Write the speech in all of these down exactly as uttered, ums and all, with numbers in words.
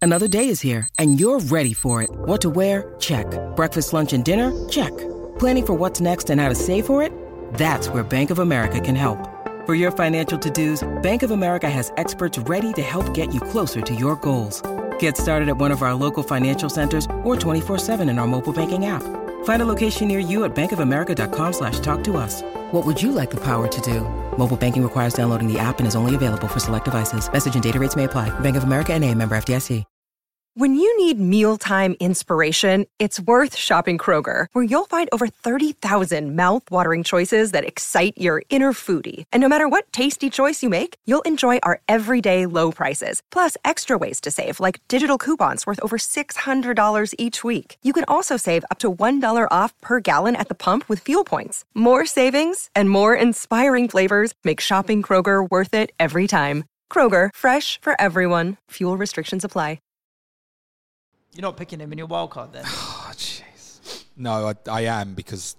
Another day is here, and you're ready for it. What to wear? Check. Breakfast, lunch, and dinner? Check. Planning for what's next and how to save for it? That's where Bank of America can help. For your financial to-dos, Bank of America has experts ready to help get you closer to your goals. Get started at one of our local financial centers or twenty-four seven in our mobile banking app. Find a location near you at bankofamerica.com slash talk to us. What would you like the power to do? Mobile banking requires downloading the app and is only available for select devices. Message and data rates may apply. Bank of America N A, member F D I C. When you need mealtime inspiration, it's worth shopping Kroger, where you'll find over thirty thousand mouth-watering choices that excite your inner foodie. And no matter what tasty choice you make, you'll enjoy our everyday low prices, plus extra ways to save, like digital coupons worth over six hundred dollars each week. You can also save up to one dollar off per gallon at the pump with fuel points. More savings and more inspiring flavors make shopping Kroger worth it every time. Kroger, fresh for everyone. Fuel restrictions apply. You're not picking him in your wild card then? Oh, jeez. No, I, I am because...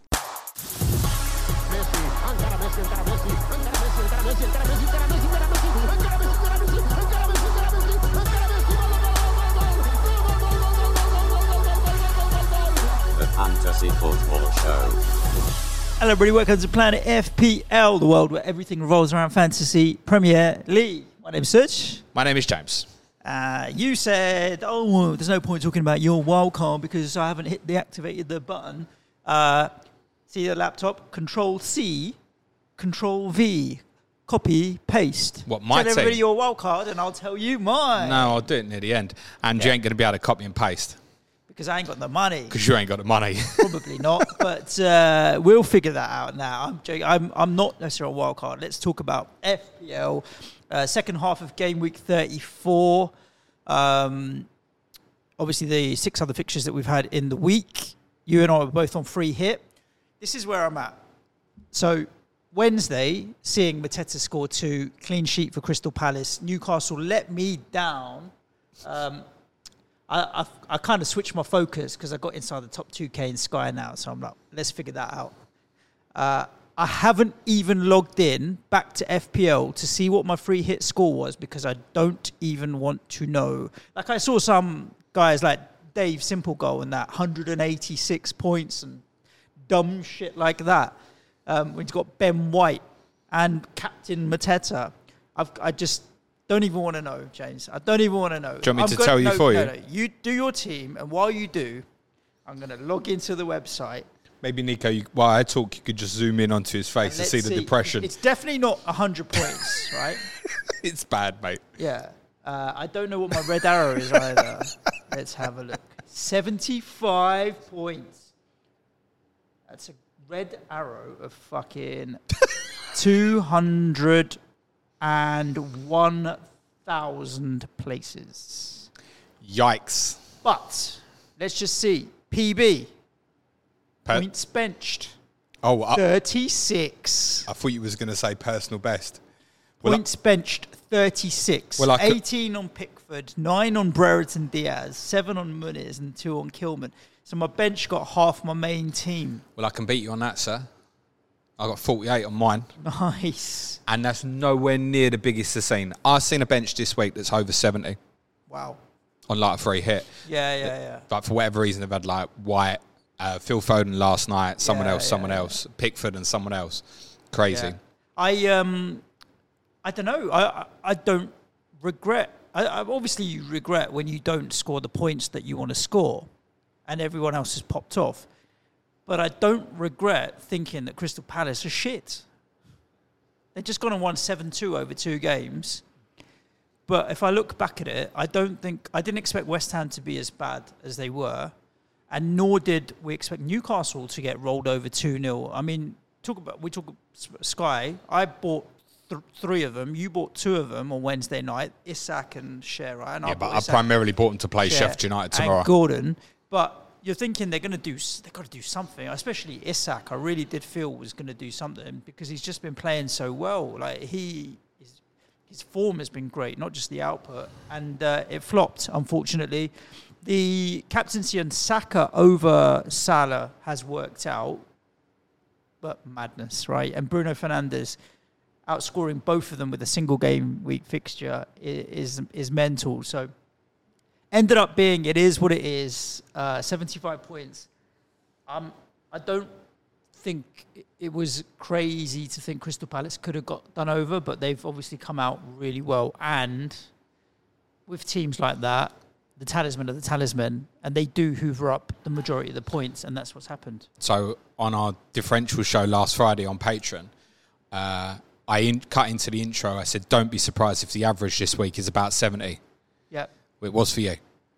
The Fantasy Football Show. Hello everybody, welcome to Planet F P L, the world where everything revolves around Fantasy Premier League. My name's Serge. My name is James. Uh, you said, oh, there's no point talking about your wildcard because I haven't hit the activated the button. Uh, see the laptop? Control C, Control V, copy, paste. What, my Tell everybody team? your wildcard and I'll tell you mine. No, I'll do it near the end. And Yeah. you ain't going to be able to copy and paste. Because I ain't got the money. Because you ain't got the money. Probably not, but uh, we'll figure that out now. I'm joking. I'm, I'm not necessarily a wild card. Let's talk about F P L. Uh, second half of game week thirty-four. Um, obviously, the six other fixtures that we've had in the week. You and I were both on free hit. This is where I'm at. So, Wednesday, seeing Mateta score two, clean sheet for Crystal Palace. Newcastle let me down. Um, I, I, I kind of switched my focus because I got inside the top two K in Sky now. So I'm like, let's figure that out. Uh, I haven't even logged in back to F P L to see what my free hit score was because I don't even want to know. Like I saw some guys like Dave Simple Goal and that one hundred eighty-six points and dumb shit like that. Um, when he's got Ben White and Captain Mateta. I've, I just don't even want to know, James. I don't even want to know. Do you want me I'm to going, tell you no, for no, you? No, you do your team, and while you do, I'm going to log into the website. Maybe, Nico, you, while I talk, you could just zoom in onto his face to Let's see the depression. It's definitely not one hundred points, right? It's bad, mate. Yeah. Uh, I don't know what my red arrow is either. Let's have a look. seventy-five points. That's a red arrow of fucking two hundred one thousand places. Yikes. But let's just see. P B. Per- Points benched. Oh, I, thirty-six. I thought you was going to say personal best. Well, Points benched, thirty-six. Well, I could- eighteen on Pickford, nine on Brereton Diaz, seven on Muniz, and two on Kilman. So my bench got half my main team. Well, I can beat you on that, sir. I got forty-eight on mine. Nice. And that's nowhere near the biggest I've seen. I've seen a bench this week that's over seventy Wow. on like a free hit. Yeah, yeah, yeah. But for whatever reason, they've had like White, uh, Phil Foden last night, someone Yeah, else, yeah, someone yeah. else, Pickford and someone else. Crazy. Yeah. I um, I don't know. I I, I don't regret. I, I obviously you regret when you don't score the points that you want to score, and everyone else has popped off. But I don't regret thinking that Crystal Palace are shit. They've just gone and won seven two over two games. But if I look back at it, I don't think I didn't expect West Ham to be as bad as they were, and nor did we expect Newcastle to get rolled over two nil. I mean, talk about we talk Sky. I bought th- three of them. You bought two of them on Wednesday night. Isak and Shearer. And Yeah, I but bought I Isak, primarily bought them to play Shearer, Sheffield United tomorrow. and Gordon. But you're thinking they're going to do. They've got to do something. Especially Isak. I really did feel was going to do something because he's just been playing so well. Like he. His form has been great, not just the output. And uh, it flopped, unfortunately. The captaincy on Saka over Salah has worked out. But madness, right? And Bruno Fernandes outscoring both of them with a single game week fixture is, is, is mental. So ended up being, it is what it is, uh, seventy-five points. Um, I don't think it was crazy to think Crystal Palace could have got done over, but they've obviously come out really well. And with teams like that, the talisman are the talisman, and they do hoover up the majority of the points, and that's what's happened. So on our differential show last Friday on Patreon, uh, I in, cut into the intro. I said, don't be surprised if the average this week is about seventy. Yeah. It was for you.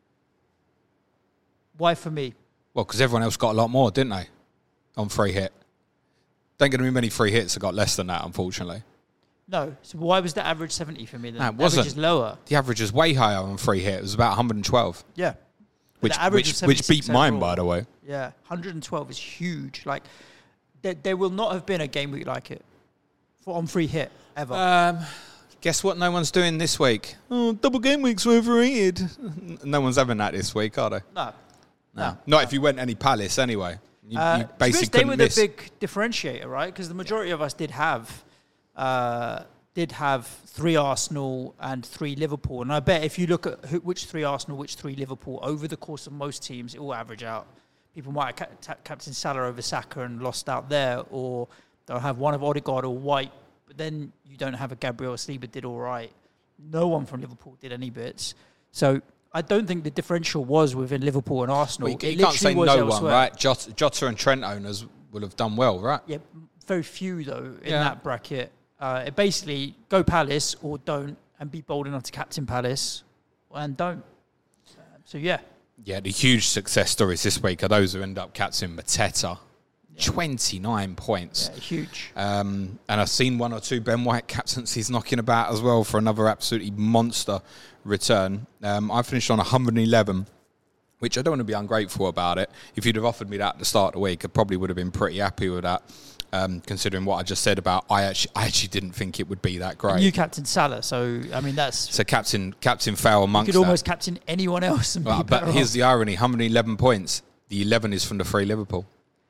Why for me? Well, because everyone else got a lot more, didn't they? On free hit. Don't get me many free hits that got less than that, unfortunately. No. So why was the average seventy for me then? No, it the wasn't. average is lower. The average is way higher on free hit. It was about one hundred twelve. Yeah. Which, the average which, is which beat mine, overall. by the way. Yeah. one hundred twelve is huge. Like, there, there will not have been a game week like it for on free hit ever. Um, guess what no one's doing this week? Oh, double game weeks were overrated. No one's having that this week, are they? No. No. No. Not if you went any Palace, anyway. You, Uh, you to be basically honest, they couldn't were miss. the big differentiator, right? Because the majority of us did have uh, did have three Arsenal and three Liverpool, and I bet if you look at who, which three Arsenal, which three Liverpool, over the course of most teams, it will average out. People might have ca- ta- captain Salah over Saka and lost out there, or they'll have one of Odegaard or White, but then you don't have a Gabriel Saliba did all right. No one from Liverpool did any bits, so. I don't think the differential was within Liverpool and Arsenal. Well, you, it you can't say was no elsewhere. one, right? Jota, Jota and Trent owners will have done well, right? Yeah, very few though in Yeah. that bracket. Uh, it basically go Palace or don't, and be bold enough to captain Palace, and don't. Uh, so yeah, Yeah, the huge success stories this week are those who end up captaining Mateta. twenty-nine points. yeah, huge. Um, and I've seen one or two Ben White captaincies knocking about as well for another absolutely monster return. Um, I finished on one hundred eleven, which I don't want to be ungrateful about it. If you'd have offered me that at the start of the week, I probably would have been pretty happy with that, um, considering what I just said about I actually, I actually didn't think it would be that great. You captain Salah, so I mean that's so captain captain fail amongst you could almost that. captain anyone else. And Well, be but better here's off. the irony, one hundred eleven points. The eleven is from the free Liverpool.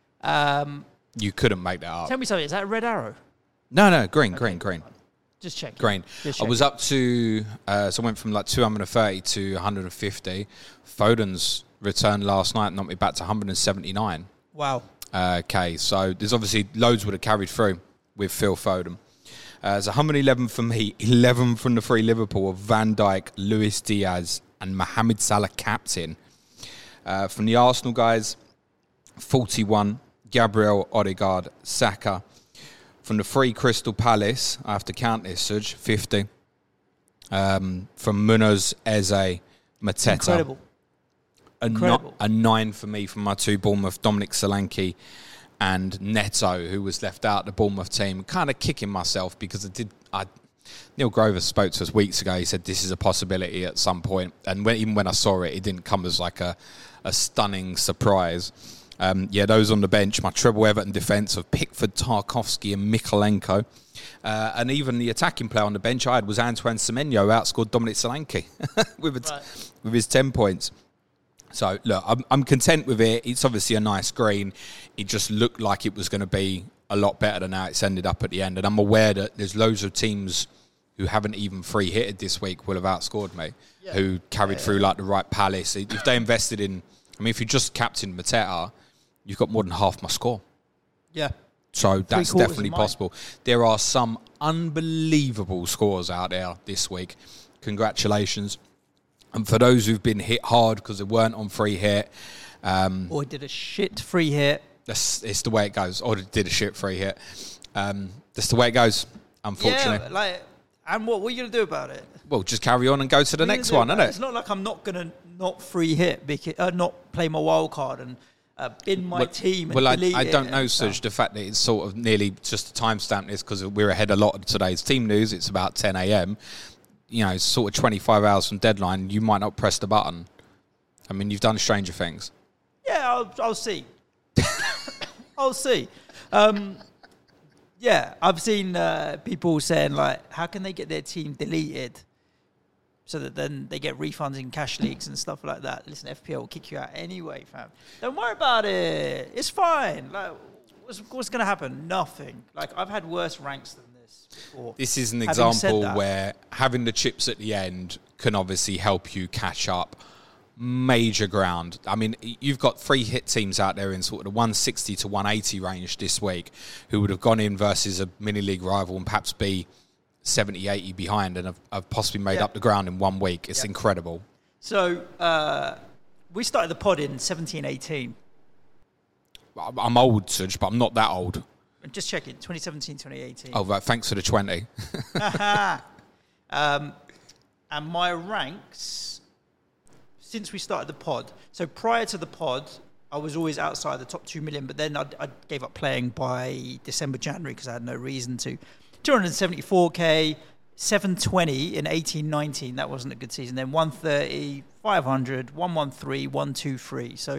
Um, You couldn't make that up. tell me something. Is that a red arrow? No, no, green, green, green. Just check. Green. Just I check. was up to, uh, so I went from like two hundred thirty to one hundred fifty. Foden's return last night knocked me back to one hundred seventy-nine. Wow. Uh, okay, so there's obviously loads would have carried through with Phil Foden. Uh, it's one hundred eleven for me, eleven from the free Liverpool of Van Dijk, Luis Diaz, and Mohamed Salah captain. Uh, from the Arsenal guys, forty-one, Gabriel Odegaard, Saka. From the free Crystal Palace, I have to count this, Suj, fifty. Um, from Munoz, Eze, Mateta. Incredible. A, ni- Incredible. a nine for me from my two Bournemouth, Dominic Solanke and Neto, who was left out of the Bournemouth team. Kind of kicking myself because I did... I, Neil Grover spoke to us weeks ago. He said this is a possibility at some point. And when, even when I saw it, it didn't come as like a, a stunning surprise. Um, yeah, those on the bench, my treble Everton defence of Pickford, Tarkowski and Mikolenko. Uh, and even the attacking player on the bench I had was Antoine Semenyo, outscored Dominic Solanke with, a t- Right. with his ten points. So, look, I'm, I'm content with it. It's obviously a nice green. It just looked like it was going to be a lot better than how it's ended up at the end. And I'm aware that there's loads of teams who haven't even free hitted this week will have outscored me, Yeah. who carried Yeah. through like the right Palace. If they invested in, I mean, if you just captained Mateta, you've got more than half my score. Yeah. So that's quarters definitely of mine. possible. There are some unbelievable scores out there this week. Congratulations. And for those who've been hit hard because they weren't on free hit, um, Or did a shit free hit. that's it's the way it goes. Or did a shit free hit. Um, that's the way it goes, unfortunately. Yeah, like, and what, what are you going to do about it? Well, just carry on and go to the What are you next gonna one, do isn't about it? It's not like I'm not going to not free hit, because, uh, not play my wild card and uh, bin my well, team and well, I, delete I it don't know, and stuff. Suj, the fact that it's sort of nearly just a timestamp this because we're ahead a lot of today's team news. It's about ten a.m. You know, it's sort of twenty-five hours from deadline. You might not press the button. I mean, you've done Stranger Things. Yeah, I'll, I'll see. I'll see. Um, yeah, I've seen uh, people saying, like, how can they get their team deleted so that then they get refunds in cash leagues and stuff like that? Listen, F P L will kick you out anyway, fam. Don't worry about it. It's fine. Like, what's, what's going to happen? Nothing. Like, I've had worse ranks than this before. This is an Having said example that- where having the chips at the end can obviously help you catch up major ground. I mean, you've got three hit teams out there in sort of the one sixty to one eighty range this week who would have gone in versus a mini league rival and perhaps be seventy, eighty behind and have, have possibly made yeah. up the ground in one week. It's yeah. incredible. So uh, we started the pod in seventeen eighteen. I'm old, Suj, but I'm not that old. Just checking, twenty seventeen, twenty eighteen. Oh, right. Thanks for the twenty. um, and my ranks, since we started the pod, so prior to the pod, I was always outside the top two million, but then I, I gave up playing by December, January, because I had no reason to. two hundred seventy-four K, seven twenty in eighteen nineteen, that wasn't a good season. Then one thirty, five hundred, one thirteen, one twenty-three. So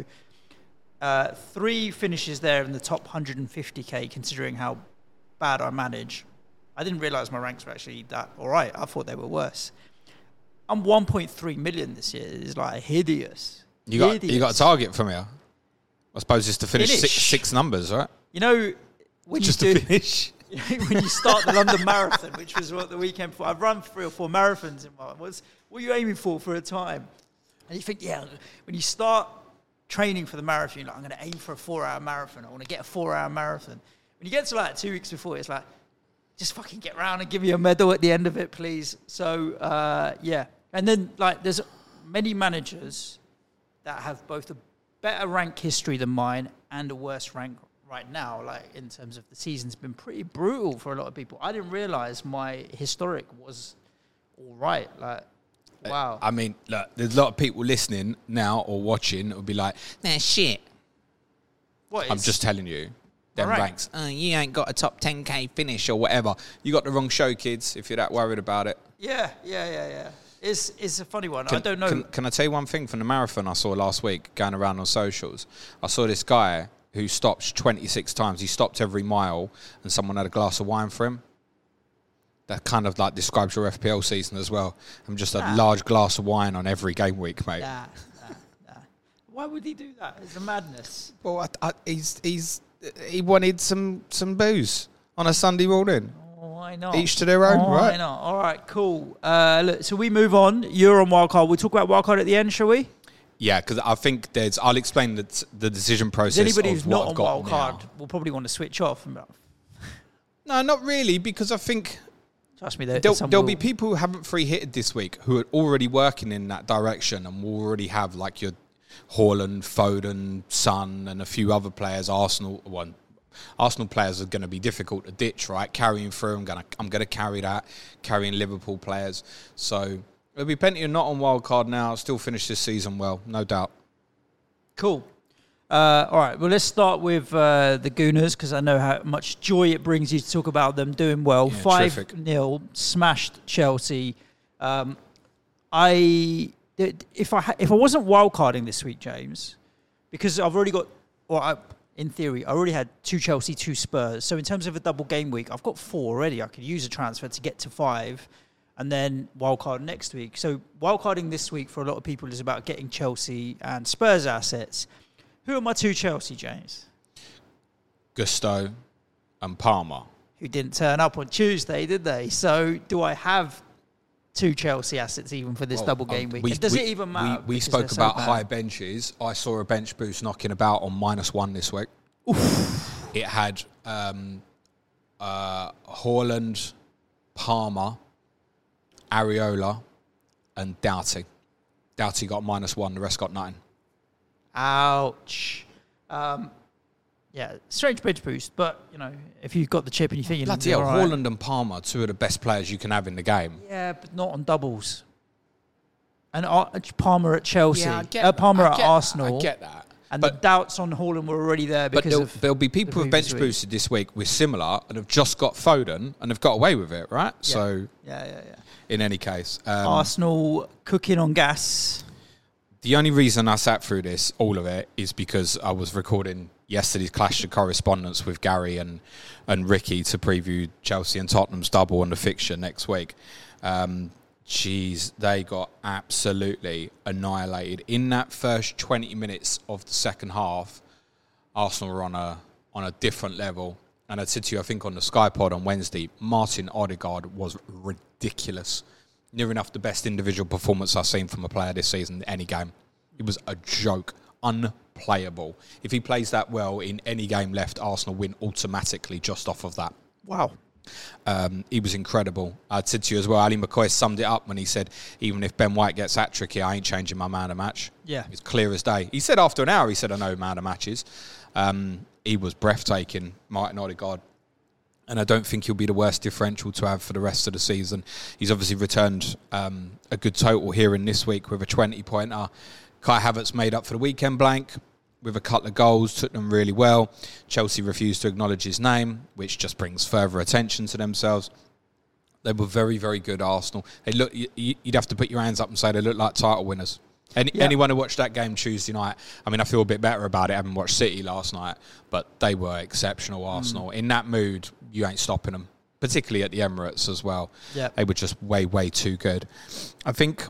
uh, three finishes there in the top one hundred fifty K, considering how bad I manage. I didn't realise my ranks were actually that all right. I thought they were worse. I'm one point three million this year. It's like hideous. You got hideous. you got a target from here? I suppose it's to finish, Finish. Six, six numbers, right? You know, when Just you to do, finish. when you start the London Marathon, which was what the weekend before, I've run three or four marathons in my. What's what are you aiming for for a time? And you think, yeah, when you start training for the marathon, you're like, I'm going to aim for a four-hour marathon. I want to get a four-hour marathon. When you get to like two weeks before, it's like, just fucking get round and give me a medal at the end of it, please. So uh, yeah, and then like there's many managers that have both a better rank history than mine and a worse rank right now, like in terms of the season's been pretty brutal for a lot of people. I didn't realise my historic was all right. Like, wow. I mean, look, there's a lot of people listening now or watching that would be like, nah, shit. What is? I'm just telling you. Them Right. ranks. Oh, you ain't got a top ten K finish or whatever. You got the wrong show, kids, if you're that worried about it. Yeah, yeah, yeah, yeah. It's, it's a funny one. Can, I don't know. Can, can I tell you one thing from the marathon I saw last week going around on socials? I saw this guy who stopped twenty-six times. He stopped every mile and someone had a glass of wine for him. That kind of like describes your F P L season as well. I'm just a Nah. large glass of wine on every game week, mate. Nah, nah, nah. Why would he do that? It's a madness. Well, I, I, he's he's he wanted some some booze on a Sunday morning. Oh, why not? Each to their own, oh, right? Why not? All right, cool. Uh, look, so we move on. You're on wildcard. We'll talk about wildcard at the end, shall we? Yeah, because I think there's. I'll explain the the decision process. Anybody of who's what not I've on got wildcard now. will probably want to switch off. No, not really, because I think Trust me, there, there'll, some there'll will. be people who haven't free hitted this week who are already working in that direction and will already have like your Haaland, Foden, Son, and a few other players. Arsenal one. Arsenal players are going to be difficult to ditch, right? Carrying through, I'm going to I'm going to carry that, carrying Liverpool players. So there'll be plenty of not on wildcard now. Still finish this season well, no doubt. Cool. Uh, all right, well, let's start with uh, the Gooners, because I know how much joy it brings you to talk about them doing well. Yeah, five nil, smashed Chelsea. Um, I if I if I wasn't wildcarding this week, James, because I've already got, well, I, in theory, I already had two Chelsea, two Spurs. So in terms of a double game week, I've got four already. I could use a transfer to get to five, and then wildcard next week. So wildcarding this week for a lot of people is about getting Chelsea and Spurs assets. Who are my two Chelsea, James? Gusto and Palmer. Who didn't turn up on Tuesday, did they? So do I have two Chelsea assets even for this Well, double game um, week? we- Does we- it even matter? We, we because spoke they're so about bad? high benches. I saw a bench boost knocking about on minus one this week. It had um, uh, Haaland, Palmer, Areola, and Doughty. Doughty got minus one. The rest got nothing. Ouch. Um, yeah, strange bench boost, but, you know, if you've got the chip and you're thinking... Bloody hell, all right. Haaland and Palmer, two of the best players you can have in the game. Yeah, but not on doubles. And Ar- Palmer at Chelsea. Yeah, I get uh, that. Palmer I at get- Arsenal. I get that. And But- the doubts on Haaland were already there But because there'll, of... there'll be people the who've bench previous week. boosted this week with similar and have just got Foden and have got away with it, right? Yeah. So, Yeah, yeah, yeah. in any case... Um, Arsenal cooking on gas. The only reason I sat through this, all of it, is because I was recording yesterday's Clash of Correspondence with Gary and, and Ricky to preview Chelsea and Tottenham's double on the fixture next week. Um, geez, they got absolutely annihilated. In that first twenty minutes of the second half, Arsenal were on a on a different level. And I said to you, I think on the Sky Pod on Wednesday, Martin Odegaard was ridiculous. Near enough the best individual performance I've seen from a player this season, any game. It was a joke. Unplayable. If he plays that well in any game left, Arsenal win automatically just off of that. Wow. Um, he was incredible. I said to you as well, Ali McCoy summed it up when he said, even if Ben White gets hat-trick here, I ain't changing my man of match. Yeah. It's clear as day. He said after an hour, he said, I know man of matches. Um, he was breathtaking, Martin Odegaard. And I don't think he'll be the worst differential to have for the rest of the season. He's obviously returned um, a good total here in this week with a twenty-pointer. Kai Havertz made up for the weekend blank with a couple of goals, took them really well. Chelsea refused to acknowledge his name, which just brings further attention to themselves. They were very, very good, Arsenal. They look, you'd have to put your hands up and say they look like title winners. Any, yeah. Anyone who watched that game Tuesday night, I mean, I feel a bit better about it having watched City last night, but they were exceptional, Arsenal. Mm. In that mood, you ain't stopping them, particularly at the Emirates as well. Yeah. They were just way, way too good. I think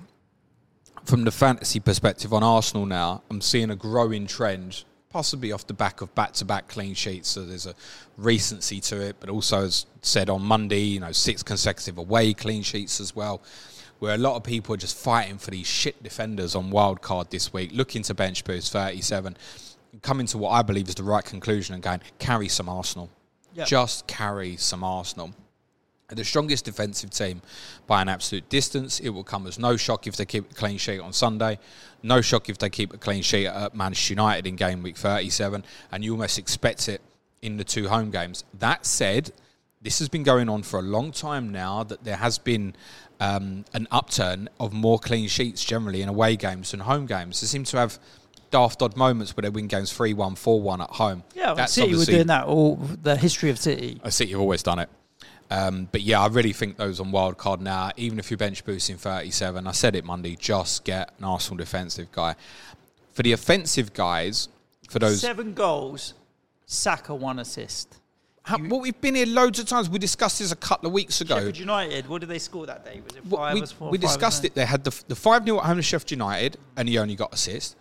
from the fantasy perspective on Arsenal now, I'm seeing a growing trend, possibly off the back of back-to-back clean sheets. So there's a recency to it, but also, as said on Monday, you know, six consecutive away clean sheets as well, where a lot of people are just fighting for these shit defenders on wildcard this week, looking to bench boost thirty-seven, coming to what I believe is the right conclusion and going, carry some Arsenal. Yep. Just carry some Arsenal. The strongest defensive team by an absolute distance. It will come as no shock if they keep a clean sheet on Sunday. No shock if they keep a clean sheet at Manchester United in game week thirty-seven. And you almost expect it in the two home games. That said, this has been going on for a long time now, that there has been um, an upturn of more clean sheets generally in away games than home games. They seem to have daft odd moments where they win games three one, four one at home. Yeah, well, City were doing that all the history of City. City have always done it. Um, but yeah, I really think those on wild card now, even if you're bench boosting thirty-seven, I said it Monday, just get an Arsenal defensive guy. For the offensive guys, for those... Seven goals, Saka one assist. How, well, we've been here loads of times. We discussed this a couple of weeks ago. Sheffield United, what did they score that day? Was it five we, or four? We discussed it. They had the, the five nil at home to Sheffield United, and he only got assist.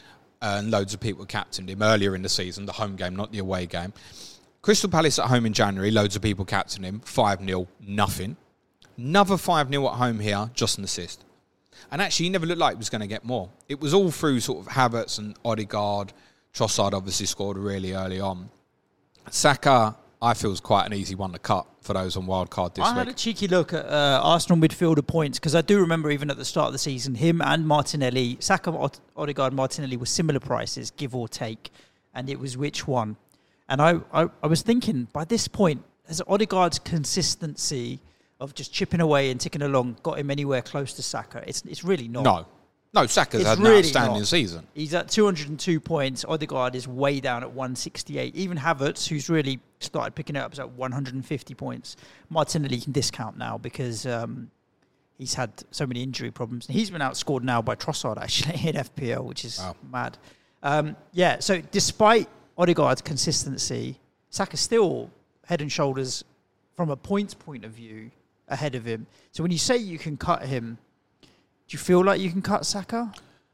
And loads of people captained him earlier in the season, the home game, not the away game. Crystal Palace at home in January, loads of people captained him, five nil, nothing. Another five nil at home here, just an assist. And actually, he never looked like he was going to get more. It was all through sort of Havertz and Odegaard. Trossard obviously scored really early on. Saka, I feel, is quite an easy one to cut for those on wildcard this I week. I had a cheeky look at uh, Arsenal midfielder points, because I do remember even at the start of the season, him and Martinelli, Saka, Odegaard, Martinelli were similar prices, give or take. And it was which one? And I, I, I was thinking, by this point, has Odegaard's consistency of just chipping away and ticking along got him anywhere close to Saka? It's it's really not. No. No, Saka's it's had an really outstanding not. season. He's at two hundred two points. Odegaard is way down at one sixty-eight. Even Havertz, who's really started picking it up, is at one hundred fifty points. Martinelli can discount now because um, he's had so many injury problems. He's been outscored now by Trossard, actually, in F P L, which is wow. mad. Um, yeah, so despite Odegaard's consistency, Saka's still head and shoulders, from a points point of view, ahead of him. So when you say you can cut him, do you feel like you can cut Saka?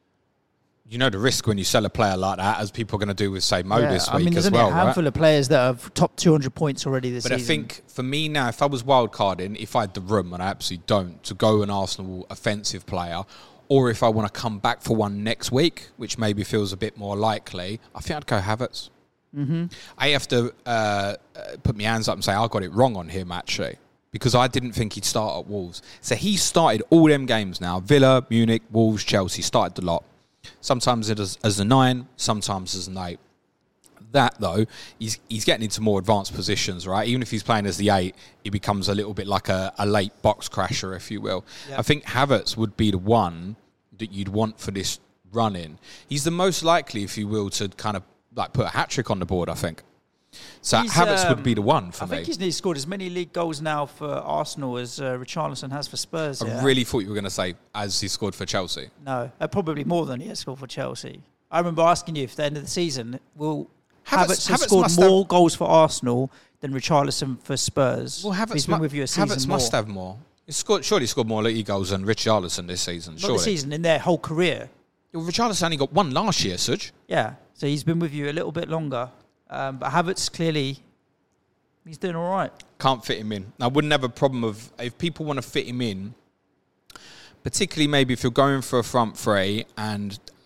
You know the risk when you sell a player like that, as people are going to do with, say, Mo yeah, this I week mean, as well, a handful right? of players that have top two hundred points already this but season. But I think, for me now, if I was wildcarding, if I had the room, and I absolutely don't, to go an Arsenal offensive player, or if I want to come back for one next week, which maybe feels a bit more likely, I think I'd go Havertz. Mm-hmm. I have to uh, put my hands up and say I got it wrong on him, actually, because I didn't think he'd start at Wolves. So he started all them games now. Villa, Munich, Wolves, Chelsea, started the lot. Sometimes it as, as a nine, sometimes as an eight. That, though, he's he's getting into more advanced positions, right? Even if he's playing as the eight, he becomes a little bit like a, a late box crasher, if you will. Yep. I think Havertz would be the one that you'd want for this run-in. He's the most likely, if you will, to kind of like put a hat-trick on the board, I think. So he's, Havertz um, would be the one for I me. I think he's nearly scored as many league goals now for Arsenal as uh, Richarlison has for Spurs. I yeah. really thought you were going to say as he scored for Chelsea. No, uh, probably more than he has scored for Chelsea. I remember asking you if at the end of the season, will Havertz, Havertz have scored more have... goals for Arsenal than Richarlison for Spurs? Well, Havertz he's been mu- with you a season Havertz more. must have more. He's scored, surely scored more league goals than Richarlison this season. Not surely. this season, in their whole career. Well, Richarlison only got one last year, Suj. Yeah, so he's been with you a little bit longer. Um, but Havertz, clearly, he's doing all right. Can't fit him in. I wouldn't have a problem of, if people want to fit him in, particularly maybe if you're going for a front three and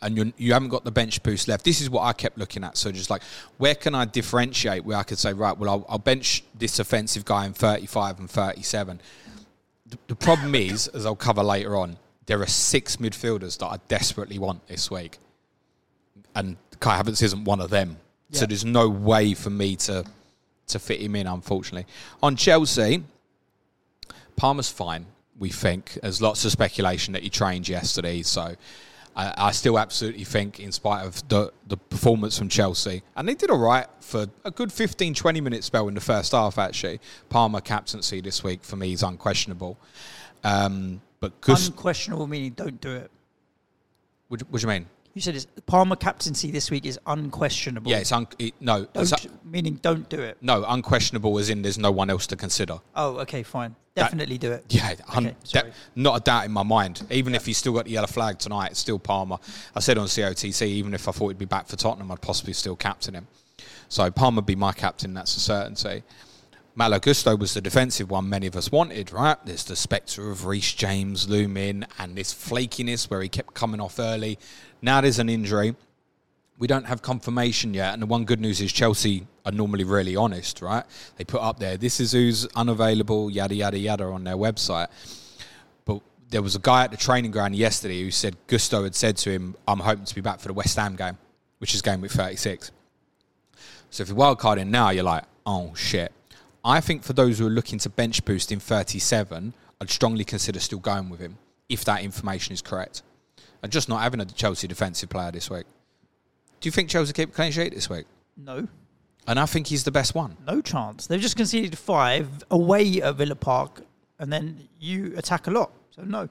and you're, you haven't got the bench boost left. This is what I kept looking at. So just like, where can I differentiate where I could say, right, well, I'll, I'll bench this offensive guy in thirty-five and thirty-seven. The, the problem is, as I'll cover later on, there are six midfielders that I desperately want this week. And Kai Havertz isn't one of them. Yeah. So there's no way for me to to fit him in, unfortunately. On Chelsea, Palmer's fine, we think. There's lots of speculation that he trained yesterday. So I, I still absolutely think, in spite of the, the performance from Chelsea, and they did all right for a good fifteen, twenty minute spell in the first half, actually. Palmer captaincy this week, for me, is unquestionable. Um, but Gust- Unquestionable meaning don't do it. What, what do you mean? You said it's Palmer captaincy this week is unquestionable. Yeah, it's un- it, no. Don't, it's, meaning don't do it. No, unquestionable as in there's no one else to consider. Oh, okay, fine. Definitely that, do it. Yeah, okay, de- not a doubt in my mind. Even yeah. if he's still got the yellow flag tonight, it's still Palmer. I said on C O T C, even if I thought he'd be back for Tottenham, I'd possibly still captain him. So Palmer be my captain, that's a certainty. Malo Gusto was the defensive one many of us wanted, right? There's the spectre of Reece James looming and this flakiness where he kept coming off early. Now there's an injury. We don't have confirmation yet. And the one good news is Chelsea are normally really honest, right? They put up there, this is who's unavailable, yada, yada, yada, on their website. But there was a guy at the training ground yesterday who said Gusto had said to him, I'm hoping to be back for the West Ham game, which is game week thirty-six. So if you're wildcarding now, you're like, oh, shit. I think for those who are looking to bench boost in thirty-seven, I'd strongly consider still going with him, if that information is correct. And just not having a Chelsea defensive player this week. Do you think Chelsea keep a clean sheet this week? No. And I think he's the best one. No chance. They've just conceded five away at Villa Park, and then you attack a lot. So no.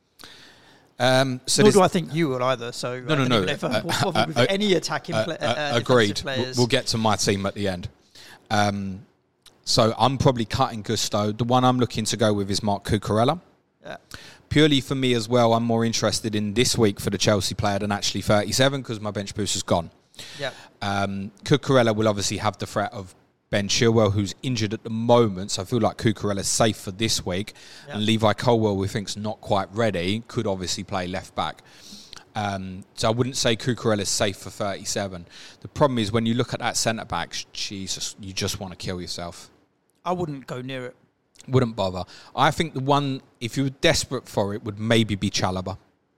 Um, so Nor do I think you will either. So no, I no, no. If I'm uh, bothered with uh, any attacking uh, pla- uh, uh, agreed. players. We'll get to my team at the end. Um, so I'm probably cutting Gusto. The one I'm looking to go with is Marc Cucurella. Yeah. Purely for me as well, I'm more interested in this week for the Chelsea player than actually thirty-seven because my bench boost is gone. Yeah. Um, Cucurella will obviously have the threat of Ben Chilwell, who's injured at the moment, so I feel like Cucurella's safe for this week. Yeah. And Levi Colwill, we think's not quite ready, could obviously play left back. Um, so I wouldn't say Cucurella's safe for thirty-seven. The problem is when you look at that centre back, Jesus, you just want to kill yourself. I wouldn't go near it. Wouldn't bother. I think the one, if you were desperate for it, would maybe be Chalobah.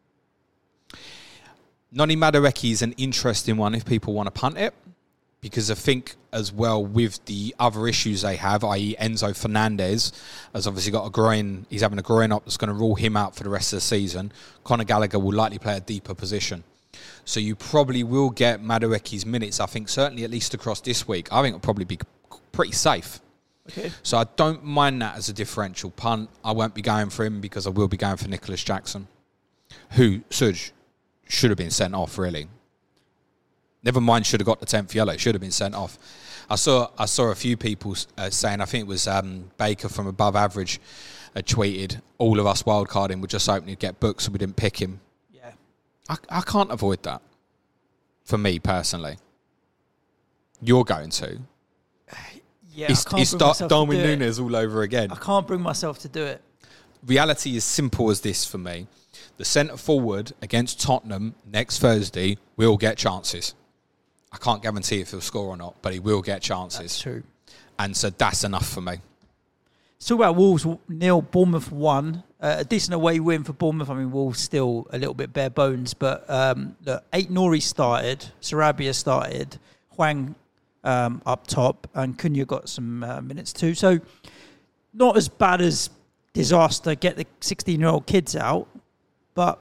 Noni Madueke is an interesting one if people want to punt it, because I think as well with the other issues they have, that is. Enzo Fernandez has obviously got a groin, he's having a groin up that's going to rule him out for the rest of the season. Conor Gallagher will likely play a deeper position. So you probably will get Madueke's minutes, I think, certainly at least across this week. I think it'll probably be pretty safe. Okay. So I don't mind that as a differential punt. I won't be going for him because I will be going for Nicholas Jackson, who, Suj, should have been sent off, really. Never mind should have got the tenth yellow, should have been sent off. I saw I saw a few people uh, saying, I think it was um, Baker from Above Average uh, tweeted, all of us wildcarding were just hoping to get booked so we didn't pick him. Yeah. I, I can't avoid that, for me personally. You're going to. Yeah, it's I can't it's bring Dar- myself Darwin to do Núñez it. all over again. I can't bring myself to do it. Reality is simple as this for me. The centre forward against Tottenham next Thursday will get chances. I can't guarantee if he'll score or not, but he will get chances. That's true. And so that's enough for me. Let's talk about Wolves. Nil, Bournemouth won. Uh, a decent away win for Bournemouth. I mean, Wolves still a little bit bare bones, but um, look, Eight Nori started, Sarabia started, Hwang um, up top, and Cunha got some uh, minutes too. So not as bad as disaster, get the sixteen-year-old kids out, but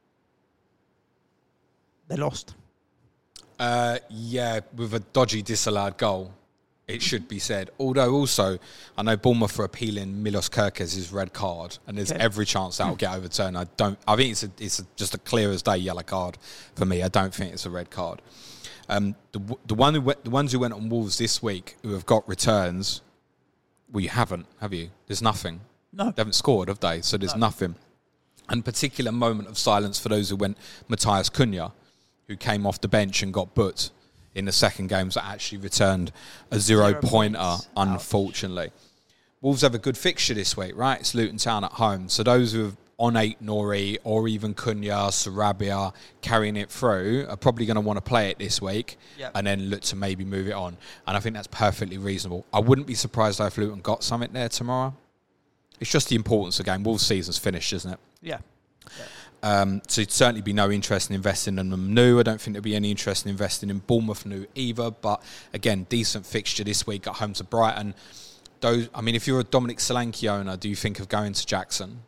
they lost. Uh, yeah, with a dodgy disallowed goal, it should be said. Although also, I know Bournemouth are appealing Milos Kerkez's red card, and there's Okay. every chance that will get overturned. I don't. I think it's a, it's a, just a clear as day yellow card for me. I don't think it's a red card. Um, the the one who went, the ones who went on Wolves this week who have got returns, well, you haven't, have you? There's nothing. No. They haven't scored, have they? So there's No. nothing. And particular moment of silence for those who went Matthias Cunha, who came off the bench and got booked in the second games that actually returned a zero-pointer, Zero unfortunately. Ouch. Wolves have a good fixture this week, right? It's Luton Town at home. So those who have on Eight Nori or even Cunha, Sarabia carrying it through are probably going to want to play it this week yep. and then look to maybe move it on. And I think that's perfectly reasonable. I wouldn't be surprised if Luton got something there tomorrow. It's just the importance of the game. Wolves' season's finished, isn't it? Yeah. yeah. Um, so it'd certainly be no interest in investing in them new. I don't think there'd be any interest in investing in Bournemouth new either. But again, decent fixture this week at home to Brighton. Those, I mean, if you're a Dominic Solanke owner, do you think of going to Jackson?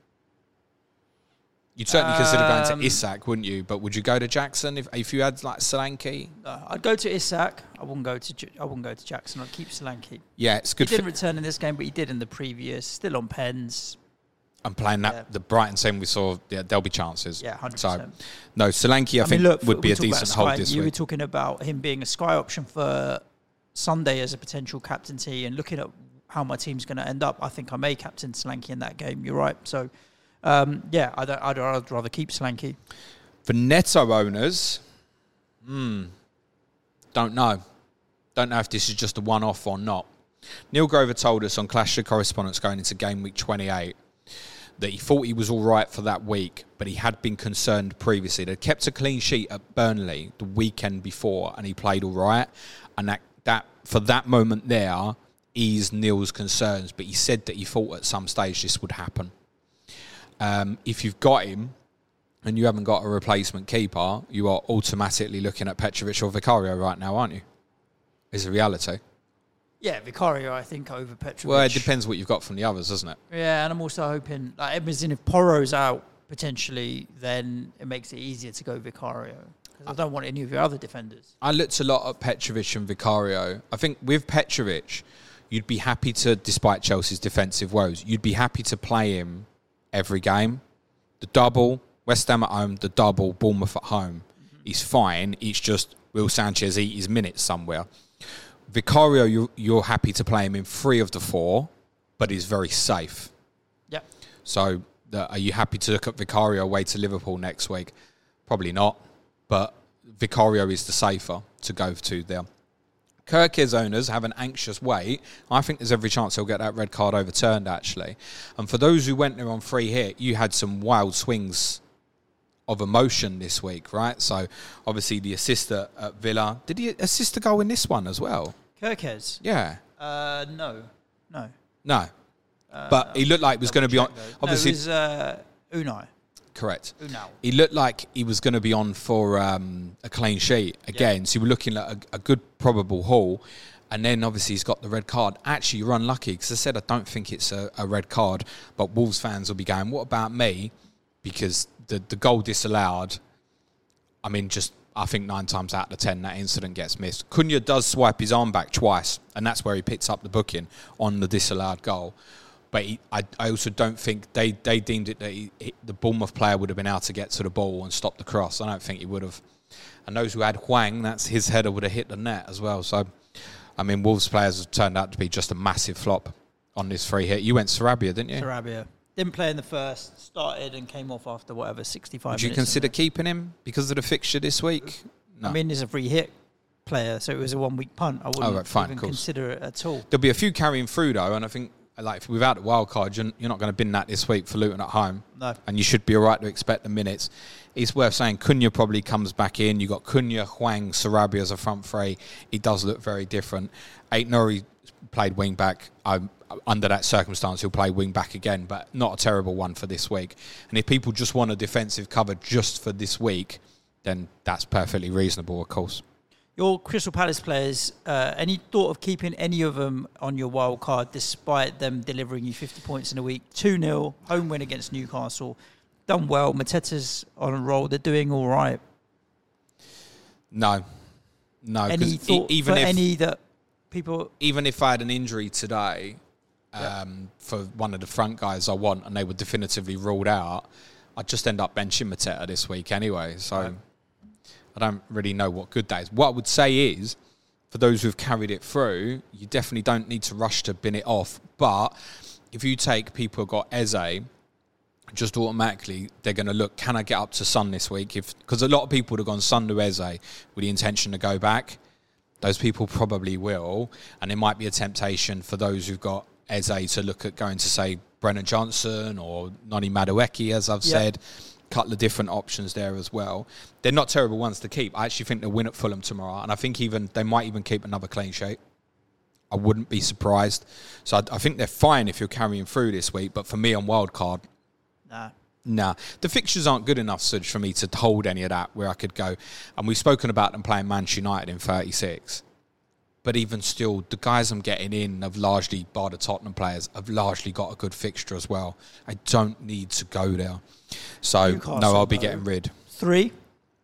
You'd certainly um, consider going to Isak, wouldn't you? But would you go to Jackson if if you had like Solanke? No, I'd go to Isak. I wouldn't go to I wouldn't go to Jackson. I'd keep Solanke. Yeah, it's good. He didn't return in this game, but he did in the previous. Still on pens. I'm playing that yeah. the Brighton team we saw. Yeah, there'll be chances. Yeah, one hundred percent. So, no, Solanke I, I think mean, look, would be a decent hold this you week. You were talking about him being a Sky option for Sunday as a potential captaincy, and looking at how my team's going to end up. I think I may captain Solanke in that game. You're right. So, um, yeah, I'd, I'd, I'd rather keep Solanke. For Neto owners, hmm, don't know. Don't know if this is just a one-off or not. Neil Grover told us on Clash of Correspondence going into game week twenty-eight that he thought he was all right for that week, but he had been concerned previously. They'd kept a clean sheet at Burnley the weekend before, and he played all right. And that, that for that moment there, eased Neil's concerns. But he said that he thought at some stage this would happen. Um, if you've got him and you haven't got a replacement keeper, you are automatically looking at Petrovic or Vicario right now, aren't you? Is the reality. Yeah, Vicario, I think, over Petrovic. Well, it depends what you've got from the others, doesn't it? Yeah, and I'm also hoping, like Edmonton, if Porro's out, potentially, then it makes it easier to go Vicario. Because I don't want any of your other defenders. I looked a lot at Petrovic and Vicario. I think with Petrovic, you'd be happy to, despite Chelsea's defensive woes, you'd be happy to play him every game. The double, West Ham at home, the double, Bournemouth at home. Mm-hmm. He's fine. It's just, will Sanchez eat his minutes somewhere? Vicario, you're, you're happy to play him in three of the four, but he's very safe. Yeah. So, the, are you happy to look at Vicario away to Liverpool next week? Probably not, but Vicario is the safer to go to there. Kirk's owners have an anxious wait. I think there's every chance he'll get that red card overturned, actually. And for those who went there on free hit, you had some wild swings of emotion this week, right? So, obviously, the assist at Villa. Did he assist a goal in this one as well? Kirkes? Yeah. Uh, no. No. No. Uh, but he looked like he was going to be on... Obviously, no, it was uh, Unai. Correct. Unai. He looked like he was going to be on for um, a clean sheet again. Yeah. So, you were looking at a, a good probable haul. And then, obviously, he's got the red card. Actually, you're unlucky because I said I don't think it's a, a red card. But Wolves fans will be going, what about me? Because the, the goal disallowed, I mean, just... I think nine times out of ten, that incident gets missed. Cunha does swipe his arm back twice, and that's where he picks up the booking on the disallowed goal. But he, I, I also don't think they, they deemed it that he, he, the Bournemouth player would have been able to get to the ball and stop the cross. I don't think he would have. And those who had Hwang, that's his header would have hit the net as well. So, I mean, Wolves players have turned out to be just a massive flop on this free hit. You went Sarabia, didn't you? Sarabia. Didn't play in the first, started and came off after whatever, sixty-five minutes. Would you consider keeping him because of the fixture this week? No. I mean, he's a free hit player, so it was a one-week punt. I wouldn't oh, right, fine, even consider it at all. There'll be a few carrying through, though, and I think like without the wild card, you're, you're not going to bin that this week for Luton at home. No. And you should be all right to expect the minutes. It's worth saying Cunha probably comes back in. You've got Cunha, Hwang, Sarabia as a front three. He does look very different. Eight Nori played wing-back. I'm, under that circumstance, he'll play wing-back again, but not a terrible one for this week. And if people just want a defensive cover just for this week, then that's perfectly reasonable, of course. Your Crystal Palace players, uh, any thought of keeping any of them on your wild card despite them delivering you fifty points in a week? two nil, home win against Newcastle. Done well. Mateta's on a roll. They're doing all right. No. No. Any thought e- even for if, any that people... Even if I had an injury today um, yeah. for one of the front guys I want and they were definitively ruled out, I'd just end up benching Mateta this week anyway. So... Right. I don't really know what good that is. What I would say is, for those who've carried it through, you definitely don't need to rush to bin it off. But if you take people who've got Eze, just automatically they're going to look, can I get up to Son this week? If Because a lot of people have gone Son to Eze with the intention to go back. Those people probably will. And it might be a temptation for those who've got Eze to look at going to, say, Brennan Johnson or Noni Madueke, as I've Yeah. said. A couple of different options there as well. They're not terrible ones to keep. I actually think they'll win at Fulham tomorrow, and I think even they might even keep another clean sheet. I wouldn't be surprised. So I, I think they're fine if you're carrying through this week, but for me on wildcard, Nah. Nah, the fixtures aren't good enough, Suj, for me to hold any of that where I could go. And we've spoken about them playing Manchester United in thirty-six. But even still, the guys I'm getting in have largely, bar the Tottenham players, have largely got a good fixture as well. I don't need to go there. So, Newcastle, no, I'll be though. getting rid. Three.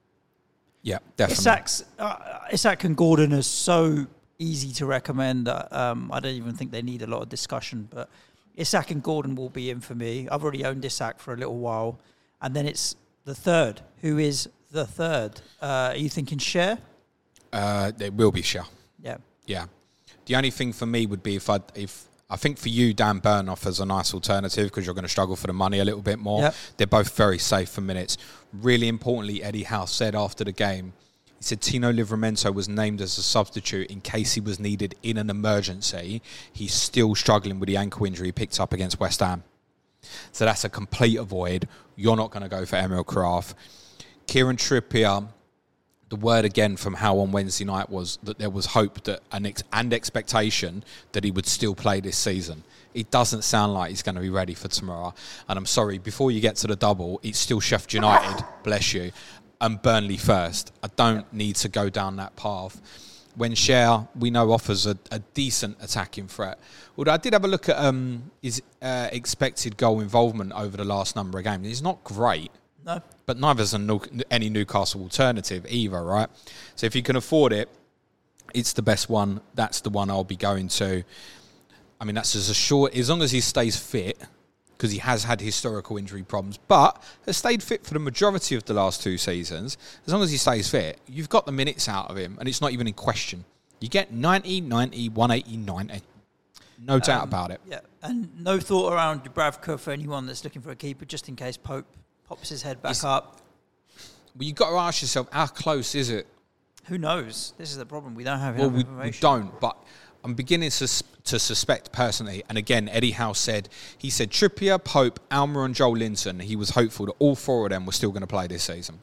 Yeah, definitely. Isak's, uh, Isak and Gordon are so easy to recommend that um, I don't even think they need a lot of discussion. But Isak and Gordon will be in for me. I've already owned Isak for a little while. And then it's the third. Who is the third? Uh, are you thinking Cher? Uh, it will be Cher. Yeah. Yeah. The only thing for me would be if I if I think for you, Dan Burn offers a nice alternative because you're going to struggle for the money a little bit more. Yep. They're both very safe for minutes. Really importantly, Eddie Howe said after the game, he said Tino Livramento was named as a substitute in case he was needed in an emergency. He's still struggling with the ankle injury he picked up against West Ham. So that's a complete avoid. You're not going to go for Emil Kraf. Kieran Trippier, the word again from Howe on Wednesday night was that there was hope that and, ex- and expectation that he would still play this season. It doesn't sound like he's going to be ready for tomorrow. And I'm sorry, before you get to the double, it's still Sheffield United, bless you, and Burnley first. I don't need to go down that path. When Cher, we know, offers a, a decent attacking threat. Although I did have a look at um, his uh, expected goal involvement over the last number of games. It's not great. No. But neither's a New- any Newcastle alternative either, right? So if you can afford it, it's the best one. That's the one I'll be going to. I mean, that's as a short, as long as he stays fit, because he has had historical injury problems, but has stayed fit for the majority of the last two seasons. As long as he stays fit, you've got the minutes out of him, and it's not even in question. You get ninety, ninety, one eighty, ninety. No doubt Um, about it. Yeah. And no thought around Dubravka for anyone that's looking for a keeper, just in case Pope pops his head back It's- up. Well, you've got to ask yourself, how close is it? Who knows? This is the problem. We don't have Well, enough we, we information. don't, but I'm beginning to, sus- to suspect personally, and again, Eddie Howe said, he said Trippier, Pope, Alma and Joel Linton, he was hopeful that all four of them were still going to play this season.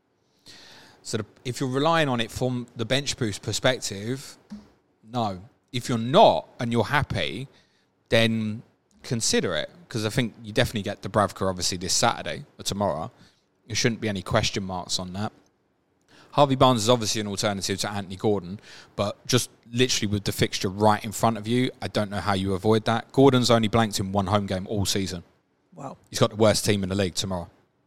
So the, if you're relying on it from the bench boost perspective, no. If you're not and you're happy, then consider it, because I think you definitely get Dubravka obviously this Saturday or tomorrow. There shouldn't be any question marks on that. Harvey Barnes is obviously an alternative to Anthony Gordon, but just literally with the fixture right in front of you, I don't know how you avoid that. Gordon's only blanked in one home game all season. Wow. He's got the worst team in the league tomorrow.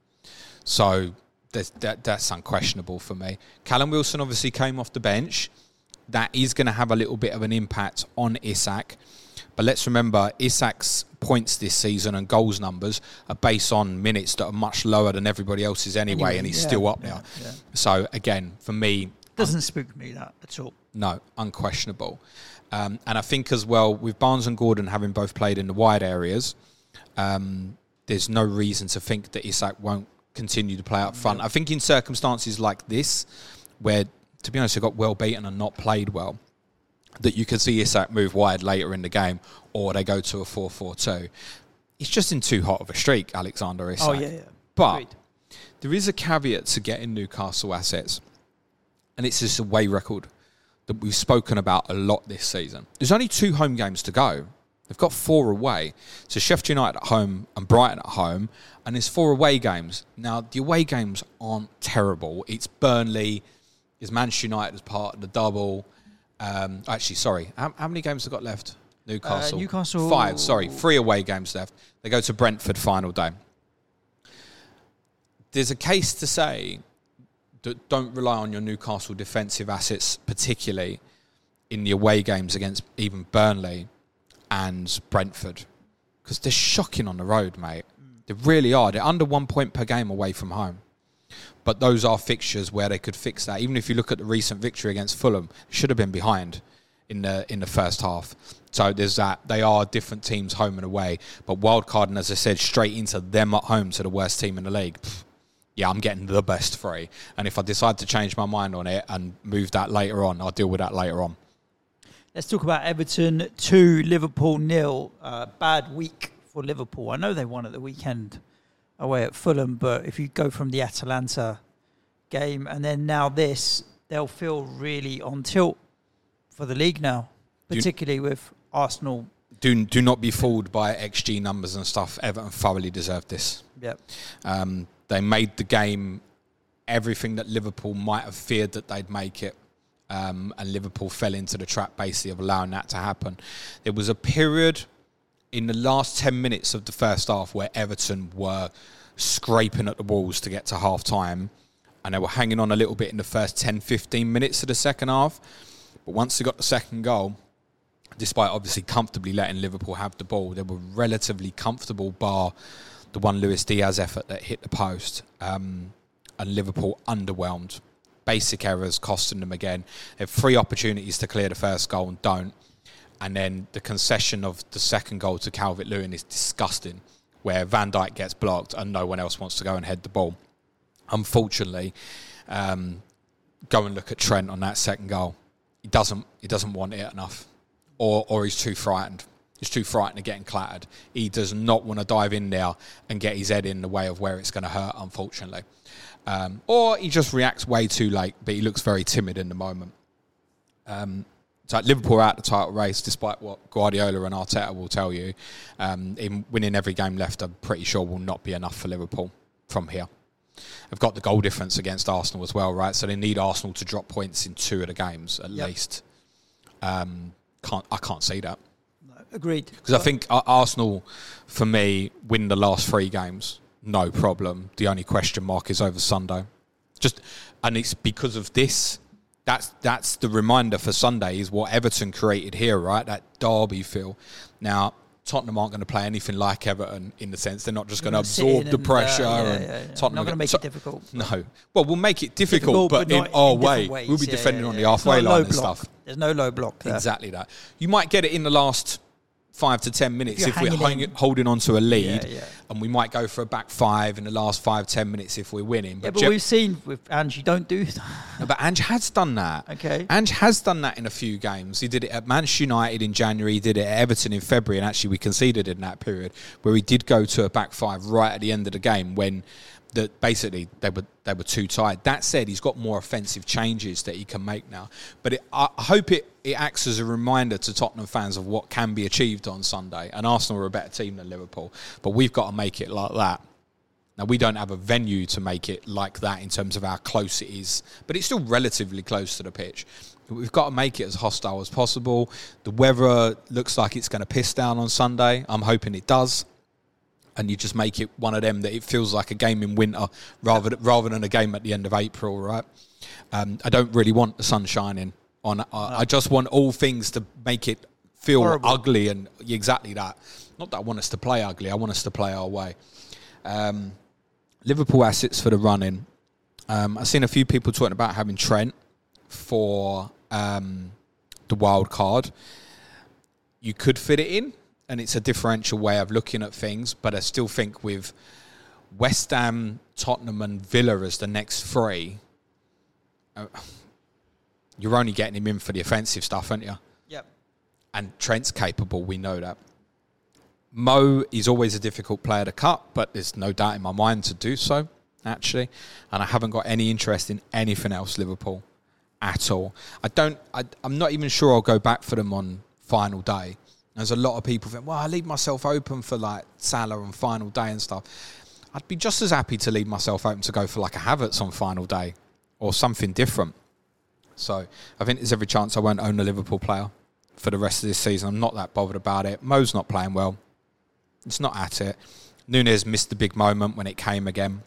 So that, that's unquestionable for me. Callum Wilson obviously came off the bench. That is going to have a little bit of an impact on Isak. But let's remember, Isak's points this season and goals numbers are based on minutes that are much lower than everybody else's anyway, Anyway, and he's yeah, still up yeah, there. yeah. So, again, for me... Doesn't spook me, that, at all. No, unquestionable. Um, and I think as well, with Barnes and Gordon having both played in the wide areas, um, there's no reason to think that Isak won't continue to play up front. I think in circumstances like this, where, to be honest, they got well beaten and not played well, that you could see Isak move wide later in the game, or they go to a four four two. He's just in too hot of a streak, Alexander Isak. Oh, yeah, yeah. But Agreed. there is a caveat to getting Newcastle assets, and it's this away record that we've spoken about a lot this season. There's only two home games to go. They've got four away. So Sheffield United at home and Brighton at home, and there's four away games. Now, the away games aren't terrible. It's Burnley, it's Manchester United as part of the double. Um, actually, sorry, how, how many games have got left? Newcastle. Uh, Newcastle. Five, sorry, three away games left. They go to Brentford final day. There's a case to say that don't rely on your Newcastle defensive assets, particularly in the away games against even Burnley and Brentford, because they're shocking on the road, mate. They really are. They're under one point per game away from home. But those are fixtures where they could fix that. Even if you look at the recent victory against Fulham, it should have been behind in the in the first half. So there's that. They are different teams home and away. But wildcarding, as I said, straight into them at home to the worst team in the league. Pff, yeah, I'm getting the best three. And if I decide to change my mind on it and move that later on, I'll deal with that later on. Let's talk about Everton two, Liverpool nil. Uh, bad week for Liverpool. I know they won at the weekend away at Fulham, but if you go from the Atalanta game and then now this, they'll feel really on tilt for the league now, particularly with Arsenal. Do do not be fooled by X G numbers and stuff. Everton thoroughly deserved this. Yep. Um, they made the game everything that Liverpool might have feared that they'd make it. Um, and Liverpool fell into the trap basically of allowing that to happen. There was a period in the last ten minutes of the first half where Everton were scraping at the walls to get to half time, and they were hanging on a little bit in the first ten, fifteen minutes of the second half. But once they got the second goal, despite obviously comfortably letting Liverpool have the ball, they were relatively comfortable bar the one Luis Diaz effort that hit the post. Um, and Liverpool underwhelmed. Basic errors costing them again. They have three opportunities to clear the first goal and don't. And then the concession of the second goal to Calvert-Lewin is disgusting, where Van Dijk gets blocked and no one else wants to go and head the ball. Unfortunately, um, go and look at Trent on that second goal. He doesn't. He doesn't want it enough, or or he's too frightened. He's too frightened of getting clattered. He does not want to dive in there and get his head in the way of where it's going to hurt. Unfortunately, um, or he just reacts way too late. But he looks very timid in the moment. Um, So Liverpool are out the title race, despite what Guardiola and Arteta will tell you. Um, in winning every game left, I'm pretty sure will not be enough for Liverpool from here. They've got the goal difference against Arsenal as well, right? So they need Arsenal to drop points in two of the games at yep. least. Um, can't I can't see that. No, agreed. Because I think Arsenal, for me, win the last three games, no problem. The only question mark is over Sunday. Just and it's because of this. That's that's the reminder for Sunday is what Everton created here, right? That derby feel. Now, Tottenham aren't going to play anything like Everton in the sense they're not just going to absorb the pressure. And, uh, yeah, and yeah, yeah. Tottenham not going to make so, it difficult. No. Well, we'll make it difficult, difficult but, but in our in way. Ways. We'll be yeah, defending yeah, on yeah. the halfway line and block. stuff. There's no low block there. Exactly that. You might get it in the last five to ten minutes if, if we're hang, holding on to a lead, yeah, yeah. and we might go for a back five in the last five, ten minutes if we're winning. But, but, yeah, but Je- we've seen with Ange, you don't do that. No, but Ange has done that. Okay. Ange has done that in a few games. He did it at Manchester United in January, he did it at Everton in February, and actually we conceded in that period where he did go to a back five right at the end of the game when the, basically they were they were too tired. That said, he's got more offensive changes that he can make now. But it, I hope it, it acts as a reminder to Tottenham fans of what can be achieved on Sunday. And Arsenal are a better team than Liverpool, but we've got to make it like that. Now, we don't have a venue to make it like that in terms of how close it is, but it's still relatively close to the pitch. We've got to make it as hostile as possible. The weather looks like it's going to piss down on Sunday. I'm hoping it does. And you just make it one of them that it feels like a game in winter rather than, rather than a game at the end of April, right? Um, I don't really want the sun shining on. Uh, no. I just want all things to make it feel Horrible. ugly and exactly that. Not that I want us to play ugly. I want us to play our way. Um, Liverpool assets for the run-in. Um, I've seen a few people talking about having Trent for um, the wild card. You could fit it in. And it's a differential way of looking at things, but I still think with West Ham, Tottenham and Villa as the next three, uh, you're only getting him in for the offensive stuff, aren't you? Yep. And Trent's capable, we know that. Mo is always a difficult player to cut, but there's no doubt in my mind to do so, actually. And I haven't got any interest in anything else Liverpool at all. I don't, I, I'm not even sure I'll go back for them on final day. There's a lot of people think, well, I leave myself open for like Salah on final day and stuff. I'd be just as happy to leave myself open to go for like a Havertz on final day or something different. So I think there's every chance I won't own a Liverpool player for the rest of this season. I'm not that bothered about it. Mo's not playing well. It's not at it. Núñez missed the big moment when it came again.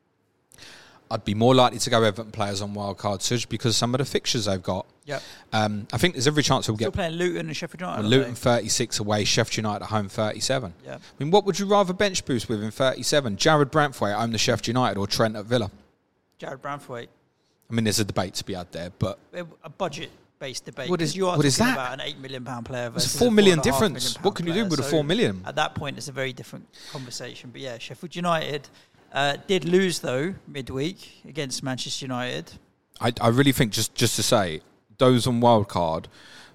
I'd be more likely to go Everton players on wildcard just because of some of the fixtures they've got. Yep. Um, I think there's every chance we'll Still get... playing Luton and Sheffield United. Well, Luton thirty-six away, Sheffield United at home thirty-seven. Yeah. I mean, what would you rather bench boost with in thirty-seven? Jared Brantwaite at home to Sheffield United or Trent at Villa? Jared Brantwaite. I mean, there's a debate to be had there, but... A budget-based debate. What is, you are what is that? about an eight million pound player versus It's a four million a four difference. What can you do with player. a four million? So at that point, it's a very different conversation. But yeah, Sheffield United uh, did lose, though, midweek against Manchester United. I, I really think, just, just to say, those on wildcard,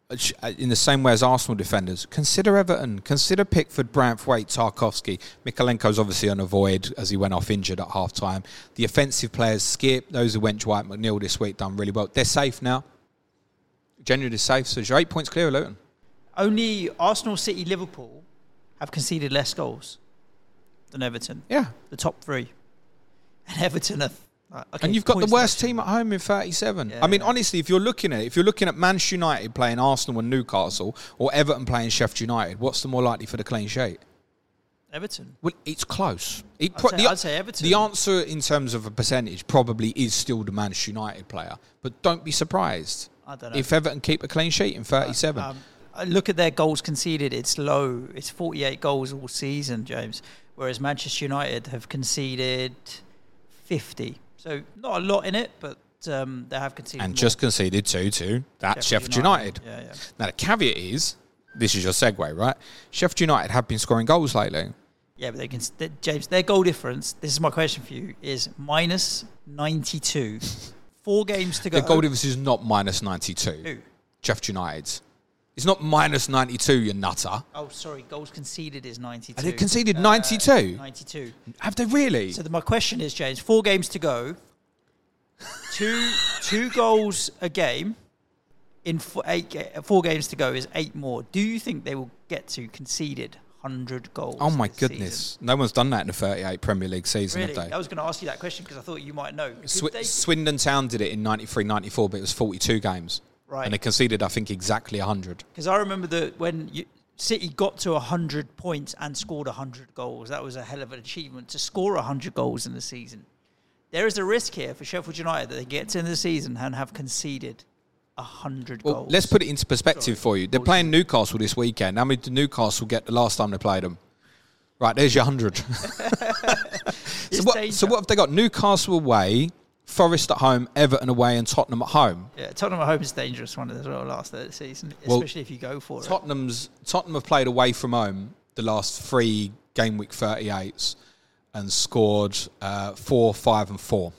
in the same way as Arsenal defenders, consider Everton, consider Pickford, Branthwaite, Tarkowski. Mikalenko's obviously on a void as he went off injured at half-time. The offensive players, Skip, those who went Dwight McNeil this week, done really well. They're safe now. Genuinely safe. So you're eight points clear of Luton. Only Arsenal, City, Liverpool have conceded less goals than Everton. Yeah. The top three. And Everton are... Uh, okay, and you've got the worst less. team at home in thirty-seven. Yeah, I mean, yeah. honestly, if you're looking at it, if you're looking at Manchester United playing Arsenal and Newcastle, or Everton playing Sheffield United, what's the more likely for the clean sheet? Everton. Well, it's close. It I'd, pro- say, the, I'd say Everton. The answer in terms of a percentage probably is still the Manchester United player. But don't be surprised I don't know. if Everton keep a clean sheet in thirty-seven. Um, I look at their goals conceded. It's low. It's forty-eight goals all season, James. Whereas Manchester United have conceded fifty. So not a lot in it, but um, they have conceded and more. just conceded two to that's Sheffield, Sheffield United. United. Yeah, yeah. Now, the caveat is, this is your segue, right? Sheffield United have been scoring goals lately. Yeah, but they can, they, James, their goal difference, this is my question for you, is minus ninety-two. Four games to go. The goal difference is not minus ninety-two. Who? Sheffield United's. It's not minus ninety-two, you nutter. Oh, sorry, goals conceded is ninety-two. Have they conceded Uh, ninety-two? ninety-two. Have they really? So the, my question is, James, four games to go, two two goals a game in four, eight, ga- four games to go is eight more. Do you think they will get to conceded one hundred goals? Oh, my this goodness. season? No one's done that in the thirty-eight Premier League season, Really? have they? I was going to ask you that question because I thought you might know. Could Sw- they- Swindon Town did it in ninety-three ninety-four, but it was forty-two games. Right. And they conceded, I think, exactly one hundred. Because I remember that when you, City got to one hundred points and scored one hundred goals, that was a hell of an achievement to score one hundred goals in the season. There is a risk here for Sheffield United that they get to the end of the season and have conceded one hundred Well, goals. let's put it into perspective Sorry. for you. They're playing Newcastle this weekend. How many did Newcastle get the last time they played them? Right, there's your one hundred. so, what, danger. so what have they got? Newcastle away, Forest at home, Everton away, and Tottenham at home. Yeah, Tottenham at home is a dangerous one as well last of the season, Well, especially if you go for it. Tottenham's Tottenham have played away from home the last three game week thirty-eights and scored uh, four, five, and four.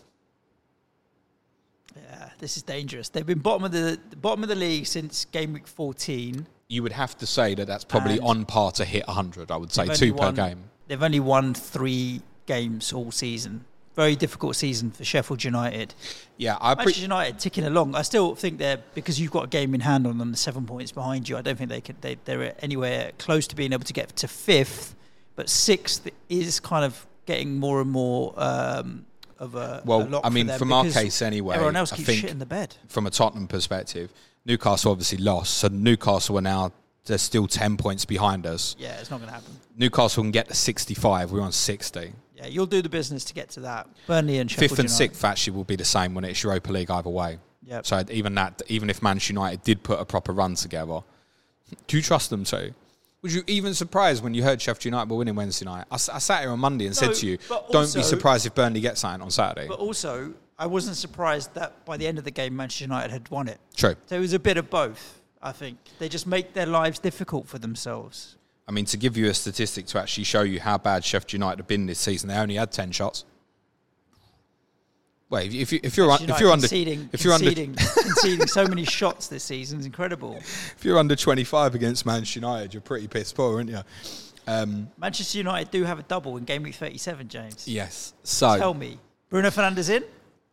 Yeah, this is dangerous. They've been bottom of the, the bottom of the league since game week fourteen. You would have to say that that's probably And on par to hit one hundred, I would say, They've two only per won- game. They've only won three games all season. Very difficult season for Sheffield United. Yeah, I Manchester pre- United ticking along. I still think they're, because you've got a game in hand on them, seven points behind you. I don't think they could. They, they're anywhere close to being able to get to fifth, but sixth is kind of getting more and more um, of a. Well, a lock I mean, for them from our because case anyway, everyone else I keeps think shit in the bed. from a Tottenham perspective, Newcastle obviously lost, so Newcastle are now they're still ten points behind us. Yeah, it's not going to happen. Newcastle can get to sixty-five. We're on sixty. Yeah, you'll do the business to get to that. Burnley and Sheffield Fifth and United. sixth actually will be the same when it's Europa League either way. Yep. So even that, even if Manchester United did put a proper run together, do you trust them to? Was you even surprised when you heard Sheffield United were winning Wednesday night? I, s- I sat here on Monday and No, said to you, but don't also- be surprised if Burnley gets something on Saturday. But also, I wasn't surprised that by the end of the game, Manchester United had won it. True. So it was a bit of both, I think. They just make their lives difficult for themselves. I mean, to give you a statistic to actually show you how bad Sheffield United have been this season, they only had ten shots. Well, if, if, you, if you're un, Manchester if you're United under conceding, if you're under conceding, conceding so many shots this season is incredible. if you're under twenty-five against Manchester United, you're pretty pissed poor, aren't you? Um, Manchester United do have a double in game week thirty-seven, James. yes. So Tell me, Bruno Fernandes in?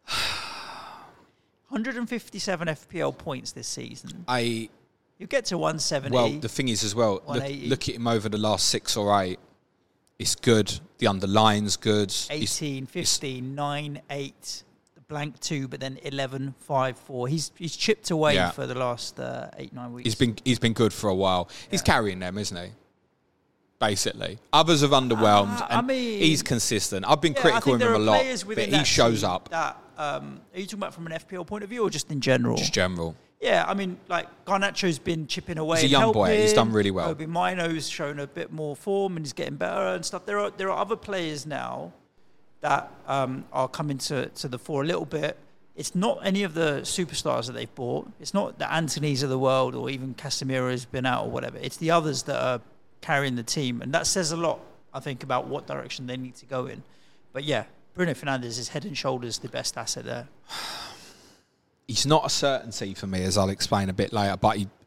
one hundred fifty-seven F P L points this season. I You get to one seventy. well, the thing is as well, look, one eighty. look at him over the last six or eight. It's good. The underline's good. It's- eighteen, fifteen, nine, eight, the blank two, but then eleven, five, four. He's he's chipped away Yeah. for the last uh, eight, nine weeks. He's been he's been good for a while. He's carrying them, isn't he? Basically, others have underwhelmed, Uh, I and mean- he's consistent. I've been Yeah, I critical think of there him a are lot, players but within he that shows team up. That, um, are you talking about from an F P L point of view or just in general? Just general. Yeah, I mean, like, Garnacho's been chipping away. He's a and young boy. helping. He's done really well. Obi Mino's shown a bit more form and he's getting better and stuff. There are there are other players now that um, are coming to, to the fore a little bit. It's not any of the superstars that they've bought. It's not the Antonys of the world or even Casemiro's been out or whatever. It's the others that are carrying the team. And that says a lot, I think, about what direction they need to go in. But yeah, Bruno Fernandes is head and shoulders the best asset there. He's not a certainty for me, as I'll explain a bit later, but he,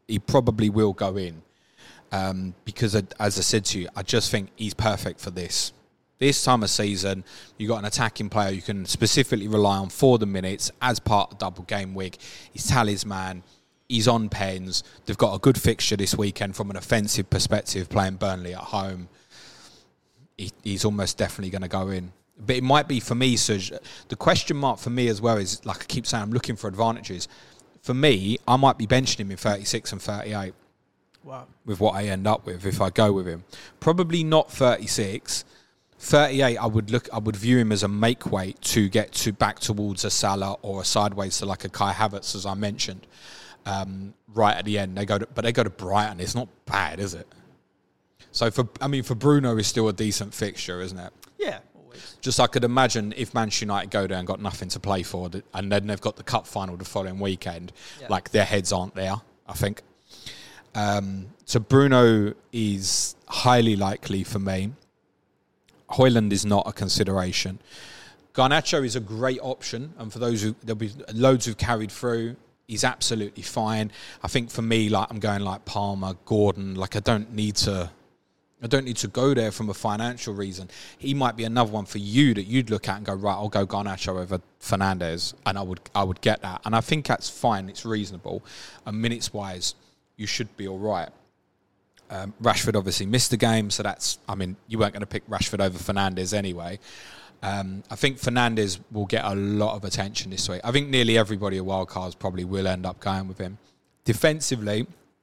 he probably will go in um, because, as I said to you, I just think he's perfect for this. This time of season, you've got an attacking player you can specifically rely on for the minutes as part of double game week. He's talisman. He's on pens. They've got a good fixture this weekend from an offensive perspective, playing Burnley at home. He, he's almost definitely going to go in. But it might be for me, Suj. The question mark for me as well is, like I keep saying, I'm looking for advantages. For me, I might be benching him in thirty-six and thirty-eight. Wow. With what I end up with if I go with him. Probably not thirty-six. thirty-eight, I would look. I would view him as a make weight to get to back towards a Salah or a sideways to like a Kai Havertz, as I mentioned. Um, right at the end, they go to, but they go to Brighton. It's not bad, is it? So for, I mean, for Bruno, is still a decent fixture, isn't it? Yeah, always. Just I could imagine if Manchester United go there and got nothing to play for, and then they've got the cup final the following weekend. Yeah. Like their heads aren't there, I think. Um, so Bruno is highly likely for me. Højlund is not a consideration. Garnacho is a great option, and for those who there'll be loads who've carried through, he's absolutely fine. I think for me, like I'm going like Palmer, Gordon. Like I don't need to, I don't need to go there from a financial reason. He might be another one for you that you'd look at and go, right, I'll go Garnacho over Fernandes, and I would, I would get that, and I think that's fine. It's reasonable, and minutes wise, you should be all right. Um, Rashford obviously missed the game, so that's, I mean, you weren't going to pick Rashford over Fernandes anyway. Um, I think Fernandes will get a lot of attention this week. I think nearly everybody at Wildcards probably will end up going with him. Defensively,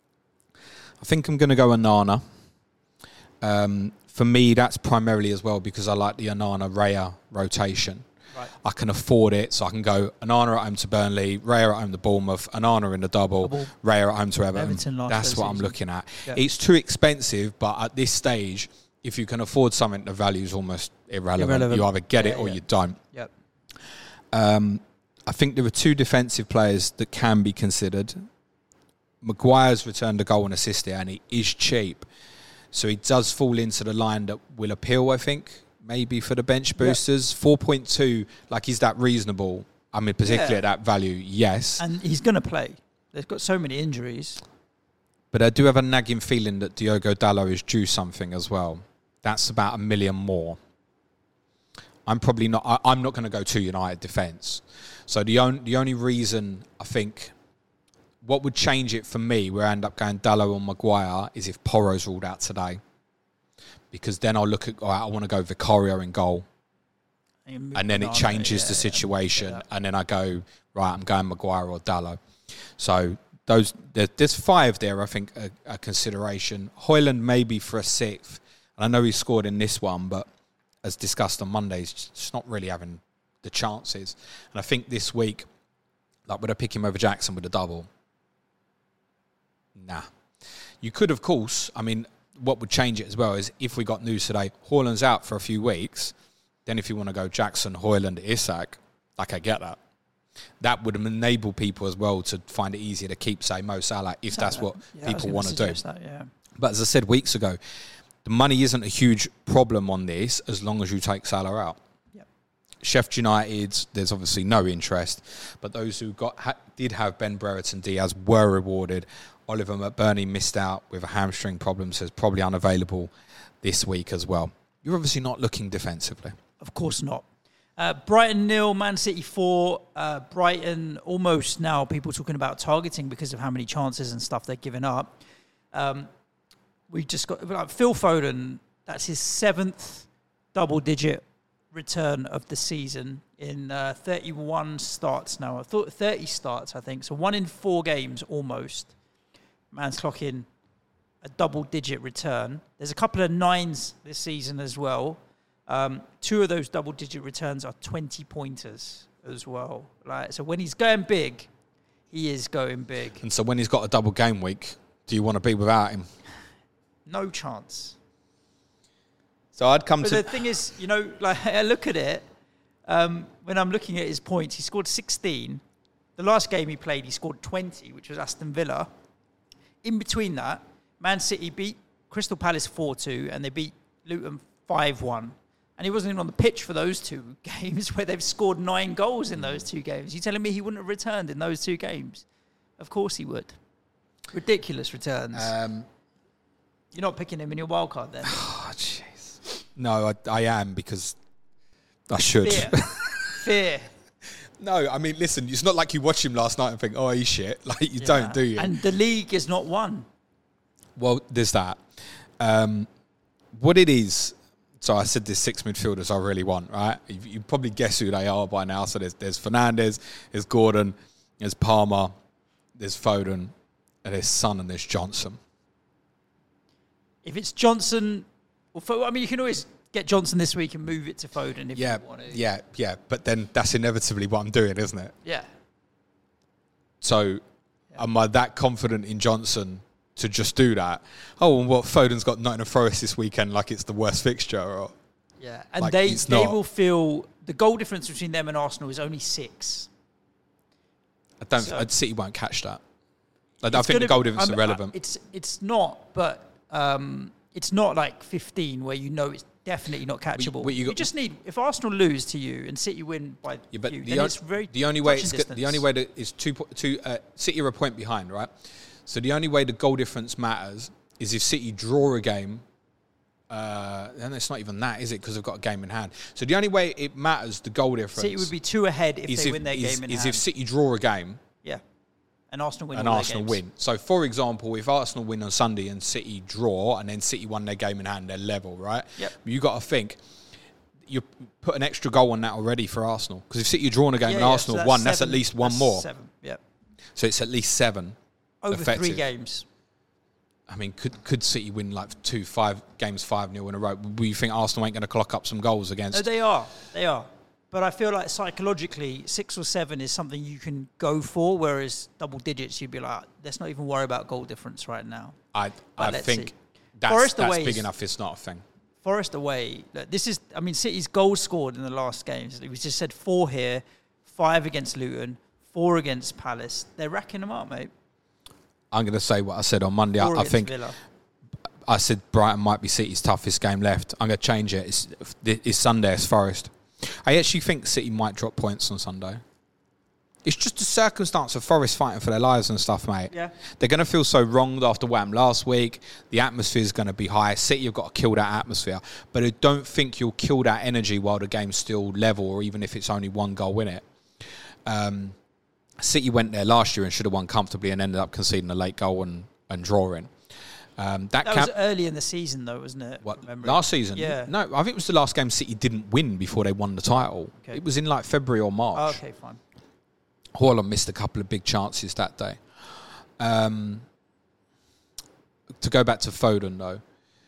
I think I'm going to go Onana. Um, for me, that's primarily as well because I like the Onana-Raya rotation. Right. I can afford it, so I can go Onana at home to Burnley, Raya at home to Bournemouth, Onana in the double, double. Raya at home to Everton. Everton That's what season. I'm looking at. Yep. It's too expensive, but at this stage, if you can afford something, the value is almost irrelevant. irrelevant. You either get yeah, it or yeah. you don't. Yep. Um, I think there are two defensive players that can be considered. Maguire's returned a goal and assist here, and he is cheap. So he does fall into the line that will appeal, I think. Maybe for the bench boosters, yep. four point two, like, is that reasonable? I mean, particularly yeah. at that value, yes. And he's going to play. They've got so many injuries. But I do have a nagging feeling that Diogo Dalot is due something as well. That's about a million more. I'm probably not, I, I'm not going to go to United defence. So the, on, the only reason I think, what would change it for me, where I end up going Dalot or Maguire, is if Porro's ruled out today. Because then I'll look at, oh, I want to go Vicario in goal. And, and then it changes yeah, the situation. Yeah. And then I go, right, I'm going Maguire or Dalot. So those there, there's five there, I think, a, a consideration. Højlund maybe for a sixth. And I know he scored in this one, but as discussed on Monday, he's just not really having the chances. And I think this week, like, would I pick him over Jackson with a double? Nah. You could, of course, I mean, what would change it as well is if we got news today, Højlund's out for a few weeks, then if you want to go Jackson, Højlund, Isak, like, I get that. That would enable people as well to find it easier to keep, say, Mo Salah, if Salah. that's what yeah, people want to do. That, yeah. But as I said weeks ago, the money isn't a huge problem on this as long as you take Salah out. Yep. Sheffield United, there's obviously no interest, but those who got ha, did have Ben Brereton Diaz were rewarded. Oliver McBurney missed out with a hamstring problem, so is probably unavailable this week as well. You're obviously not looking defensively. Of course not. Uh, Brighton nil, Man City four. Uh, Brighton almost now people talking about targeting because of how many chances and stuff they're giving up. Um, we just got like Phil Foden. That's his seventh double-digit return of the season in uh, thirty-one starts now. I thought thirty starts, I think. So one in four games almost. Man's clocking a double-digit return. There's a couple of nines this season as well. Um, two of those double-digit returns are twenty-pointers as well. Like, so when he's going big, he is going big. And so when he's got a double game week, do you want to be without him? No chance. So I'd come but to... the thing is, you know, like I look at it, um, when I'm looking at his points, he scored sixteen. The last game he played, he scored twenty, which was Aston Villa. In between that, Man City beat Crystal Palace four two, and they beat Luton five one. And he wasn't even on the pitch for those two games where they've scored nine goals in those two games. You telling me he wouldn't have returned in those two games? Of course he would. Ridiculous returns. Um, You're not picking him in your wild card then? oh, jeez. No, I, I am because I should. Fear. Fear. No, I mean, listen, it's not like you watch him last night and think, oh, he's shit. Like, you Yeah. don't, do you? And the league is not won. Well, there's that. Um, what it is, so I said there's six midfielders I really want, right? You, you probably guess who they are by now. So there's, there's Fernandes, there's Gordon, there's Palmer, there's Foden, and there's Son, and there's Johnson. If it's Johnson, or Fo- I mean, you can always get Johnson this week and move it to Foden if Yeah, you want to. yeah, yeah. But then that's inevitably what I'm doing, isn't it? Yeah. So yeah. Am I that confident in Johnson to just do that? Oh, and what, Foden's got Nottingham Forest this weekend like it's the worst fixture? Or Yeah, and like, they, it's they not. will feel the goal difference between them and Arsenal is only six. I don't. So- I'd City won't catch that. I, I It's think the gonna- goal difference is I'm- irrelevant. I- It's it's not, but um, it's not like fifteen where you know it's definitely not catchable. but you you, got- just need if Arsenal lose to you and City win by Yeah, but you, the, then on- it's very the only way touching it's go- distance. the only way that is two po- two uh, City are a point behind, right? So the only way the goal difference matters is if City draw a game. Uh, and it's not even that, is it? Because they've got a game in hand. So the only way it matters, the goal difference, City would be two ahead if is they if, win their is, game in is hand. if City draw a game Yeah, and Arsenal win and all their Arsenal games. win. So, for example, if Arsenal win on Sunday and City draw, and then City won their game in hand, they're level, right? Yep. You got to think you put an extra goal on that already for Arsenal, because if City drawn a game Yeah, and yeah, Arsenal so that's won, that's seven- at least one that's more. Seven, yeah, So it's at least seven. over effective. three games. I mean, could could City win like two, five games, five nil in a row? Do you think Arsenal ain't going to clock up some goals against? No, they are. They are. But I feel like psychologically, six or seven is something you can go for, whereas double digits, you'd be like, let's not even worry about goal difference right now. I I let's think see. that's, Forest that's away big is- enough. It's not a thing. Forest away, look, this is, I mean, City's goals scored in the last games. We just said four here, five against Luton, four against Palace. They're racking them up, mate. I'm going to say what I said on Monday. I, Four I against think Villa. I said Brighton might be City's toughest game left. I'm going to change it. It's, it's Sunday. It's Forest. I actually think City might drop points on Sunday. It's just a circumstance of Forest fighting for their lives and stuff, mate. Yeah. They're going to feel so wronged after Wham last week. The atmosphere is going to be high. City have got to kill that atmosphere. But I don't think you'll kill that energy while the game's still level, or even if it's only one goal in it. Um, City went there last year and should have won comfortably and ended up conceding a late goal and, and drawing. Um, that That camp- was early in the season, though, wasn't it? What, from memory? last season? Yeah. No, I think it was the last game City didn't win before they won the title. Okay. It was in like February or March. Oh, okay, fine. Haaland missed a couple of big chances that day. Um, to go back to Foden, though,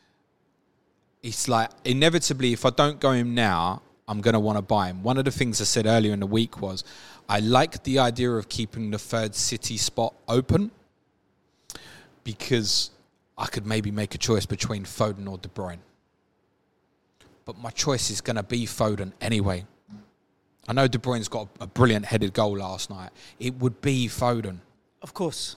it's like inevitably, if I don't go him now, I'm going to want to buy him. One of the things I said earlier in the week was I like the idea of keeping the third City spot open, because I could maybe make a choice between Foden or De Bruyne. But my choice is going to be Foden anyway. I know De Bruyne's got a brilliant headed goal last night. It would be Foden. Of course.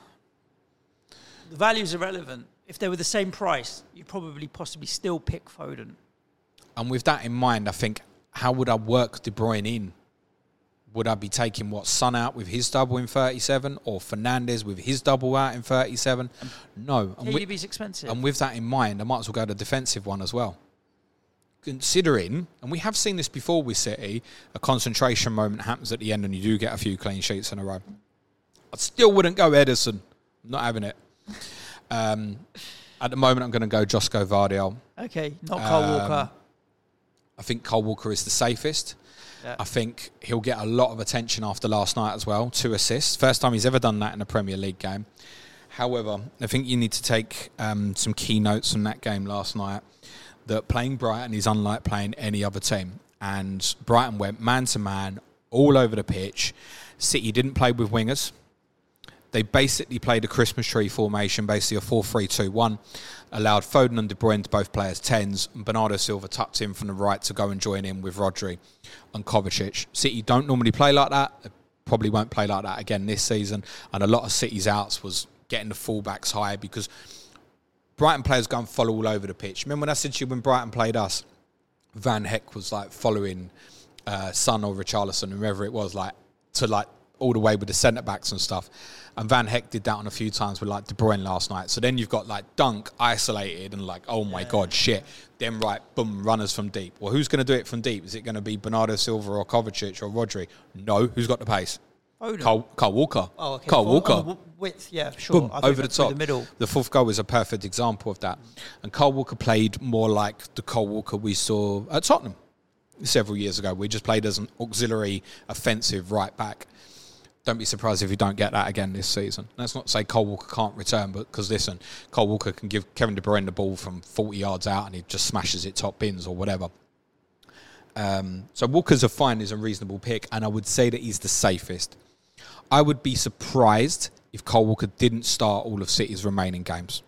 The value's irrelevant. If they were the same price, you'd probably possibly still pick Foden. And with that in mind, I think, how would I work De Bruyne in? Would I be taking, what, Son out with his double in thirty-seven, or Fernandes with his double out in thirty-seven? No. And K D with, B's expensive. and with that in mind, I might as well go the defensive one as well. Considering, and we have seen this before with City, a concentration moment happens at the end and you do get a few clean sheets in a row. I still wouldn't go Ederson. I'm not having it. Um, at the moment, I'm going to go Josko Vardiol. Okay, not Kyle Um, Walker. I think Cole Walker is the safest. Yeah. I think he'll get a lot of attention after last night as well. Two assists. First time he's ever done that in a Premier League game. However, I think you need to take um, some key notes from that game last night, that playing Brighton is unlike playing any other team. And Brighton went man-to-man all over the pitch. City didn't play with wingers. They basically played a Christmas tree formation, basically a four three two one, allowed Foden and De Bruyne to both play as tens, and Bernardo Silva tucked in from the right to go and join in with Rodri and Kovacic. City don't normally play like that. They probably won't play like that again this season, and a lot of City's outs was getting the fullbacks high, because Brighton players go and follow all over the pitch. Remember when I said to you when Brighton played us, Van Heck was like following uh, Son or Richarlison, whoever it was, like to like all the way with the centre-backs and stuff. And Van Heck did that on a few times with, like, De Bruyne last night. So then you've got, like, Dunk isolated and, like, oh, my yeah. God, shit. Then, right, boom, runners from deep. Well, who's going to do it from deep? Is it going to be Bernardo Silva or Kovacic or Rodri? No. Who's got the pace? Kyle, Kyle Walker. Oh, okay. Kyle For, Walker. On the width, yeah, sure. Boom, over the top. The middle. The fourth goal is a perfect example of that. And Kyle Walker played more like the Kyle Walker we saw at Tottenham several years ago. We just played as an auxiliary offensive right back. Don't be surprised if you don't get that again this season. That's not to say Kyle Walker can't return, but because, listen, Kyle Walker can give Kevin De Bruyne the ball from forty yards out and he just smashes it top bins or whatever. Um, so Walker's a fine, is a reasonable pick, and I would say that he's the safest. I would be surprised if Kyle Walker didn't start all of City's remaining games.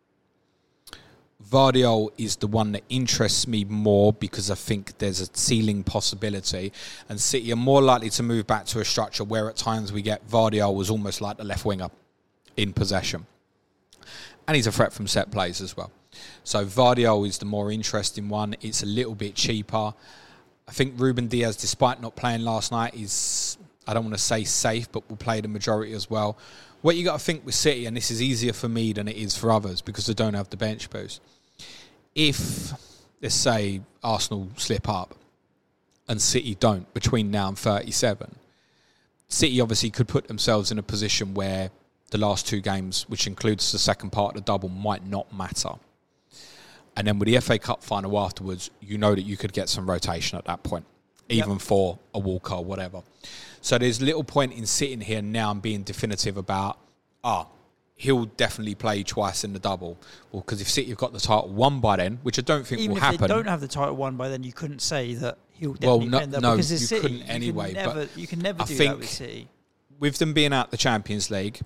Vardiol is the one that interests me more because I think there's a ceiling possibility, and City are more likely to move back to a structure where at times we get Vardiol was almost like the left winger in possession. And he's a threat from set plays as well. So Vardiol is the more interesting one. It's a little bit cheaper. I think Ruben Diaz, despite not playing last night, is, I don't want to say safe, but will play the majority as well. What you got to think with City, and this is easier for me than it is for others because they don't have the bench boost. If, let's say, Arsenal slip up and City don't between now and thirty-seven, City obviously could put themselves in a position where the last two games, which includes the second part of the double, might not matter. And then with the F A Cup final afterwards, you know that you could get some rotation at that point, even yep. for a Walker or whatever. So there's little point in sitting here now and being definitive about, ah, he'll definitely play twice in the double. Well, because if City have got the title won by then, which I don't think even will if happen. Even if they don't have the title won by then, you couldn't say that he'll definitely well, no, win that no, because you it's City. couldn't you anyway. Can never, but you can never I do think that with City. With them being out the Champions League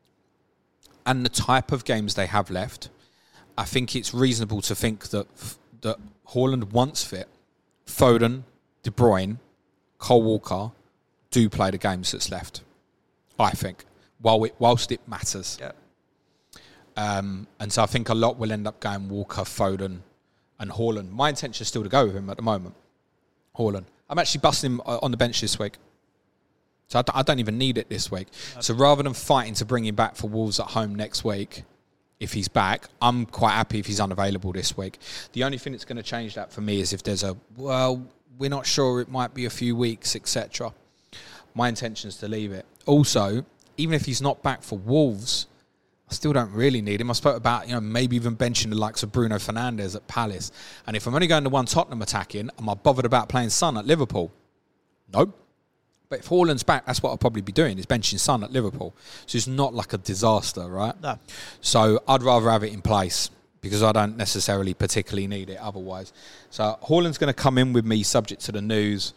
and the type of games they have left, I think it's reasonable to think that that Haaland, once fit, Foden, De Bruyne, Kyle Walker do play the games that's left. I think, while it, whilst it matters. Yeah. Um, and so I think a lot will end up going Walker, Foden, and Haaland. My intention is still to go with him at the moment. Haaland. I'm actually busting him on the bench this week. So I don't even need it this week. So rather than fighting to bring him back for Wolves at home next week, if he's back, I'm quite happy if he's unavailable this week. The only thing that's going to change that for me is if there's a, well, we're not sure, it might be a few weeks, et cetera. My intention is to leave it. Also, even if he's not back for Wolves, I still don't really need him. I spoke about, you know, maybe even benching the likes of Bruno Fernandes at Palace. And if I'm only going to one Tottenham attacking, am I bothered about playing Son at Liverpool? Nope. But if Haaland's back, that's what I'll probably be doing, is benching Son at Liverpool. So it's not like a disaster, right? No. So I'd rather have it in place because I don't necessarily particularly need it otherwise. So Haaland's going to come in with me subject to the news.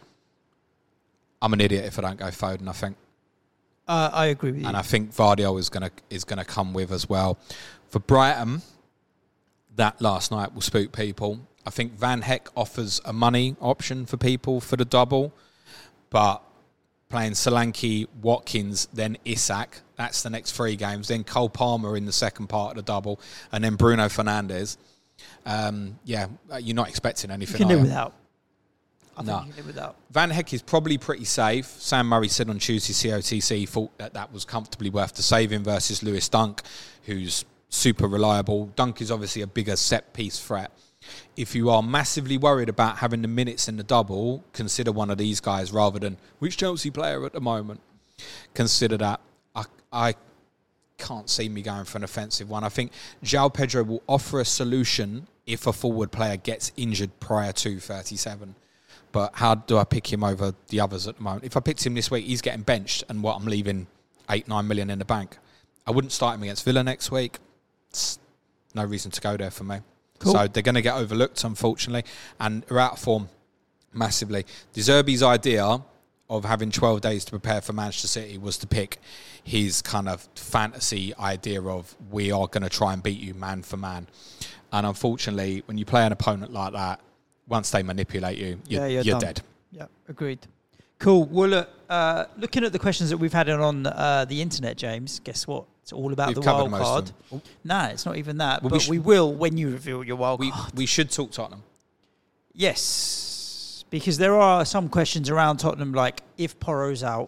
I'm an idiot if I don't go Foden, I think. Uh, I agree with you. And I think Vardiol is going to is going to come with as well. For Brighton, that last night will spook people. I think Van Heck offers a money option for people for the double. But playing Solanke, Watkins, then Isak, that's the next three games. Then Cole Palmer in the second part of the double. And then Bruno Fernandes. Um, yeah, you're not expecting anything. You can are live you? without. I No. think you can live without. Van Heck is probably pretty safe. Sam Murray said on Tuesday, C O T C, thought that that was comfortably worth the saving versus Lewis Dunk, who's super reliable. Dunk is obviously a bigger set-piece threat. If you are massively worried about having the minutes in the double, consider one of these guys rather than which Chelsea player at the moment. Consider that. I, I can't see me going for an offensive one. I think João Pedro will offer a solution if a forward player gets injured prior to thirty-seven. But how do I pick him over the others at the moment? If I picked him this week, he's getting benched, and what I'm leaving eight, nine million in the bank. I wouldn't start him against Villa next week. It's no reason to go there for me. Cool. So they're going to get overlooked, unfortunately, and are out of form massively. De Zerbi's idea of having twelve days to prepare for Manchester City was to pick his kind of fantasy idea of we are going to try and beat you man for man. And unfortunately, when you play an opponent like that, once they manipulate you, you're, yeah, you're, you're dead. Yeah, agreed. Cool. Well, look, uh, looking at the questions that we've had on uh, the internet, James, guess what? It's all about we've the wild card. No, nah, it's not even that. Well, but we, sh- we will when you reveal your wild we, card. We should talk Tottenham. Yes, because there are some questions around Tottenham, like if Porro's out,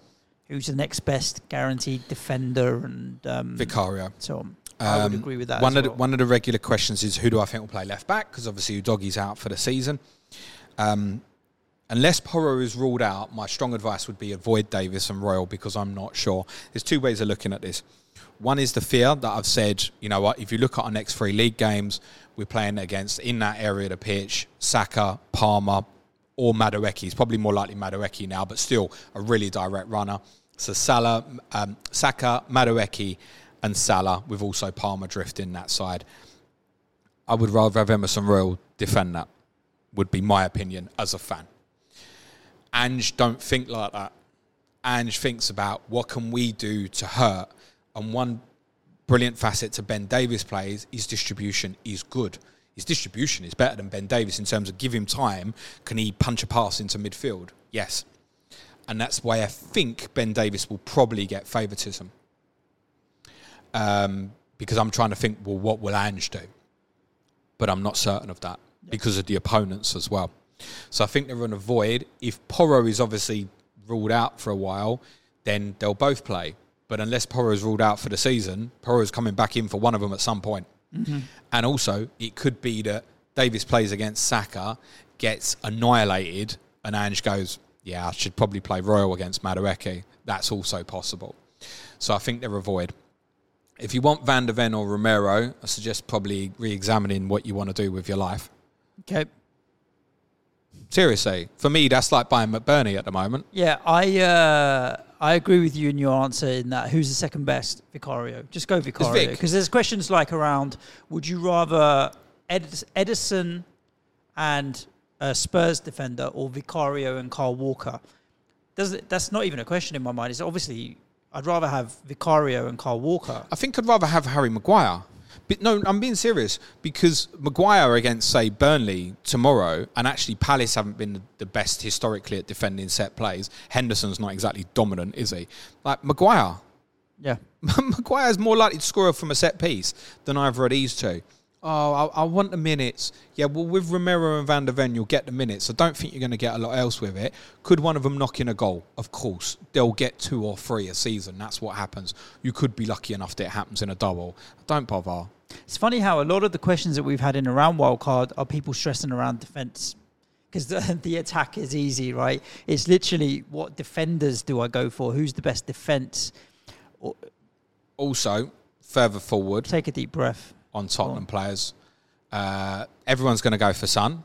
who's the next best guaranteed defender and um, Vicario. So on. I would Um, agree with that. One as of well. the, one of the regular questions is who do I think will play left back? Because obviously Udogie's out for the season. Um, unless Porro is ruled out, my strong advice would be avoid Davis and Royal because I'm not sure. There's two ways of looking at this. One is the fear that I've said, you know what, if you look at our next three league games, we're playing against, in that area of the pitch, Saka, Palmer, or Madueke. It's probably more likely Madueke now, but still a really direct runner. So Salah, um, Saka, Madueke, and Salah, with also Palmer drifting that side. I would rather have Emerson Royal defend that, would be my opinion as a fan. Ange don't think like that. Ange thinks about what can we do to hurt. And one brilliant facet to Ben Davis plays, his distribution is good. His distribution is better than Ben Davis in terms of give him time. Can he punch a pass into midfield? Yes. And that's why I think Ben Davis will probably get favouritism. Um, because I'm trying to think, well, what will Ange do? But I'm not certain of that because of the opponents as well. So I think they're going to avoid. If Porro is obviously ruled out for a while, then they'll both play. But unless Porro is ruled out for the season, Porro is coming back in for one of them at some point. Mm-hmm. And also, it could be that Davis plays against Saka, gets annihilated, and Ange goes, yeah, I should probably play Royal against Madueke. That's also possible. So I think they're avoid. If you want Van de Ven or Romero, I suggest probably re-examining what you want to do with your life. Okay. Seriously, for me, that's like buying McBurney at the moment. Yeah, I uh, I agree with you in your answer in that who's the second best? Vicario. Just go Vicario. Because there's questions like around, would you rather Ed- Edison and a Spurs defender or Vicario and Kyle Walker? Does it, that's not even a question in my mind. It's obviously, I'd rather have Vicario and Kyle Walker. I think I'd rather have Harry Maguire. But no, I'm being serious because Maguire against, say, Burnley tomorrow, and actually Palace haven't been the best historically at defending set plays. Henderson's not exactly dominant, is he? Like, Maguire. Yeah. Maguire's more likely to score from a set piece than either of these two. Oh, I, I want the minutes. Yeah, well, with Romero and Van de Ven, you'll get the minutes. I don't think you're going to get a lot else with it. Could one of them knock in a goal? Of course. They'll get two or three a season. That's what happens. You could be lucky enough that it happens in a double. Don't bother. It's funny how a lot of the questions that we've had in around wildcard are people stressing around defence. Because the, the attack is easy, right? It's literally, what defenders do I go for? Who's the best defence? Also, further forward... Take a deep breath. On Tottenham players. Uh, everyone's going to go for Son.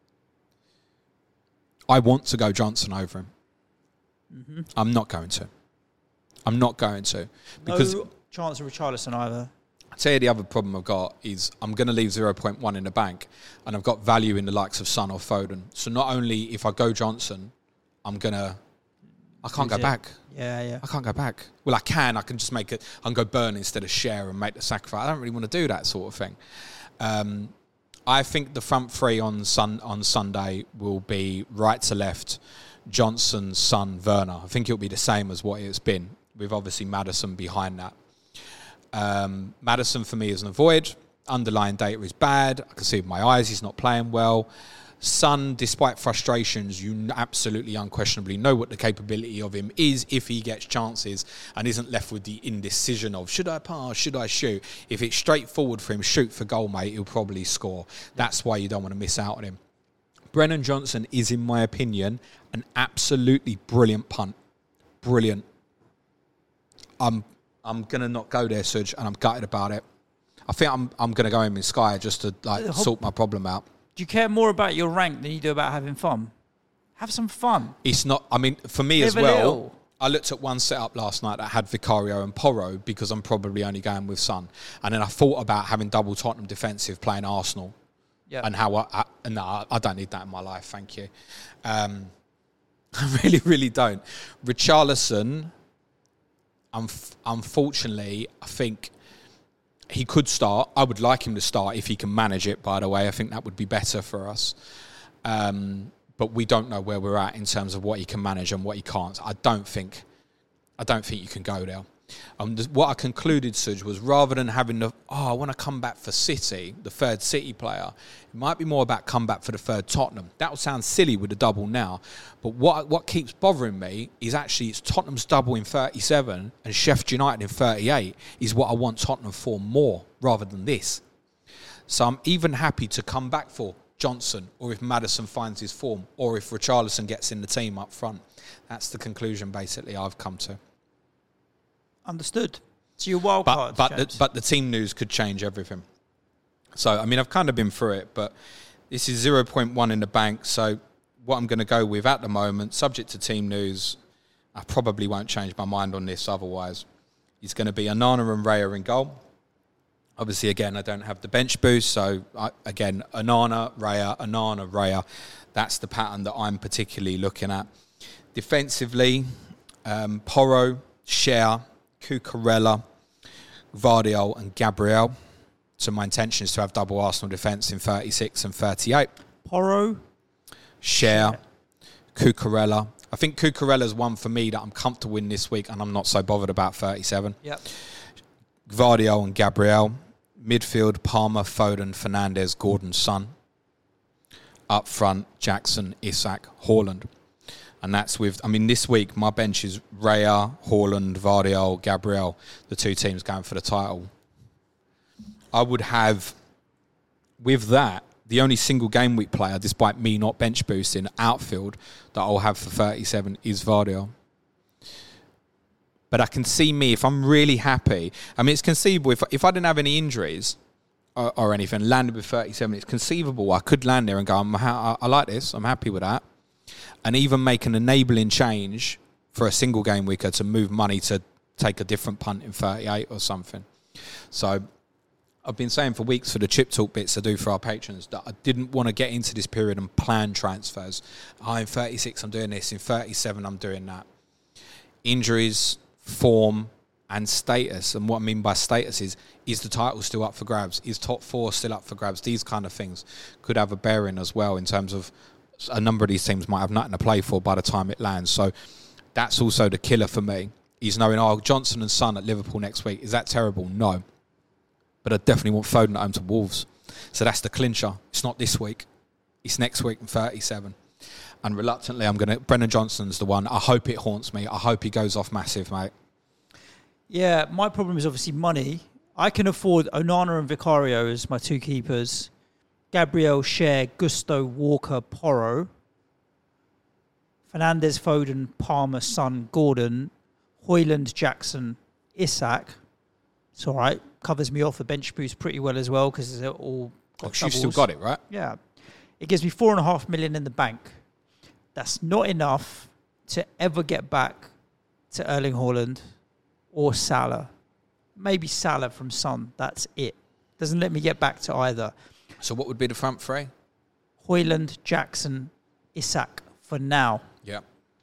I want to go Johnson over him. Mm-hmm. I'm not going to. I'm not going to. Because no chance of Richarlison either. I'll tell you the other problem I've got is I'm going to leave zero point one in the bank and I've got value in the likes of Son or Foden. So not only if I go Johnson, I'm going to... I can't go back. Yeah, yeah. I can't go back. Well, I can. I can just make it. I can go Burn instead of Share and make the sacrifice. I don't really want to do that sort of thing. Um, I think the front three on sun on Sunday will be right to left, Johnson, Son, Werner. I think it'll be the same as what it's been, with obviously Maddison behind that. Um, Maddison for me is an avoid. Underlying data is bad. I can see with my eyes he's not playing well. Son, despite frustrations, you absolutely unquestionably know what the capability of him is if he gets chances and isn't left with the indecision of should I pass, should I shoot? If it's straightforward for him, shoot for goal, mate, he'll probably score. That's why you don't want to miss out on him. Brennan Johnson is, in my opinion, an absolutely brilliant punt. Brilliant. I'm I'm gonna not go there, Suj, and I'm gutted about it. I think I'm I'm gonna go in with Sky just to like sort my problem out. Do you care more about your rank than you do about having fun? Have some fun. It's not, I mean, for me Live as well, little. I looked at one setup last night that had Vicario and Porro because I'm probably only going with Son. And then I thought about having double Tottenham defensive playing Arsenal. Yeah. And how I, I, no, I don't need that in my life, thank you. Um, I really, really don't. Richarlison, um, unfortunately, I think... he could start. I would like him to start if he can manage it, by the way. I think that would be better for us. Um, but we don't know where we're at in terms of what he can manage and what he can't. I don't think I don't think you can go there. Um, what I concluded, Suj, was rather than having the, oh, I want to come back for City, the third City player, it might be more about come back for the third Tottenham. That would sound silly with a double now. But what what keeps bothering me is actually it's Tottenham's double in thirty-seven and Sheffield United in thirty-eight is what I want Tottenham for more rather than this. So I'm even happy to come back for Johnson, or if Maddison finds his form, or if Richarlison gets in the team up front. That's the conclusion, basically, I've come to. Understood. So your wild but, cards, but, the, James. but the team news could change everything. So, I mean, I've kind of been through it, but this is zero point one in the bank. So what I'm going to go with at the moment, subject to team news, I probably won't change my mind on this otherwise, is going to be Onana and Raya in goal. Obviously, again, I don't have the bench boost. So, I, again, Onana, Raya, Onana, Raya. That's the pattern that I'm particularly looking at. Defensively, um, Porro, Schär, Cucurella, Gvardiol and Gabriel. So my intention is to have double Arsenal defence in thirty-six and thirty-eight. Porro, Schär, Cucurella. I think Cucurella's one for me that I'm comfortable in this week and I'm not so bothered about thirty-seven. Yep. Gvardiol and Gabriel. Midfield, Palmer, Foden, Fernandes, Gordon, Son. Up front, Jackson, Isak, Haaland. And that's with, I mean, this week, my bench is Raya, Haaland, Gvardiol, Gabriel, the two teams going for the title. I would have, with that, the only single game week player, despite me not bench boosting, outfield, that I'll have for thirty-seven is Gvardiol. But I can see me, if I'm really happy, I mean, it's conceivable, if, if I didn't have any injuries or, or anything, landed with thirty-seven, it's conceivable I could land there and go, I'm ha- I like this, I'm happy with that. And even make an enabling change for a single game weeker to move money to take a different punt in thirty-eight or something. So I've been saying for weeks for the chip talk bits I do for our patrons that I didn't want to get into this period and plan transfers. Oh, in thirty-six I'm doing this, in thirty-seven I'm doing that. Injuries, form and status. And what I mean by status is, is the title still up for grabs? Is top four still up for grabs? These kind of things could have a bearing as well in terms of a number of these teams might have nothing to play for by the time it lands. So that's also the killer for me. He's knowing, oh, Johnson and Son at Liverpool next week. Is that terrible? No. But I definitely want Foden at home to Wolves. So that's the clincher. It's not this week. It's next week in thirty-seven. And reluctantly, I'm going to... Brennan Johnson's the one. I hope it haunts me. I hope he goes off massive, mate. Yeah, my problem is obviously money. I can afford Onana and Vicario as my two keepers. Gabriel, Schär, Gusto, Walker, Porro. Fernandes, Foden, Palmer, Son, Gordon. Højlund, Jackson, Isak. It's all right. Covers me off the bench boost pretty well as well because they're all got You've still got it, right? Yeah. It gives me four and a half million in the bank. That's not enough to ever get back to Erling Haaland or Salah. Maybe Salah from Son. That's it. Doesn't let me get back to either. So what would be the front three? Højlund, Jackson, Isak for now. Yeah.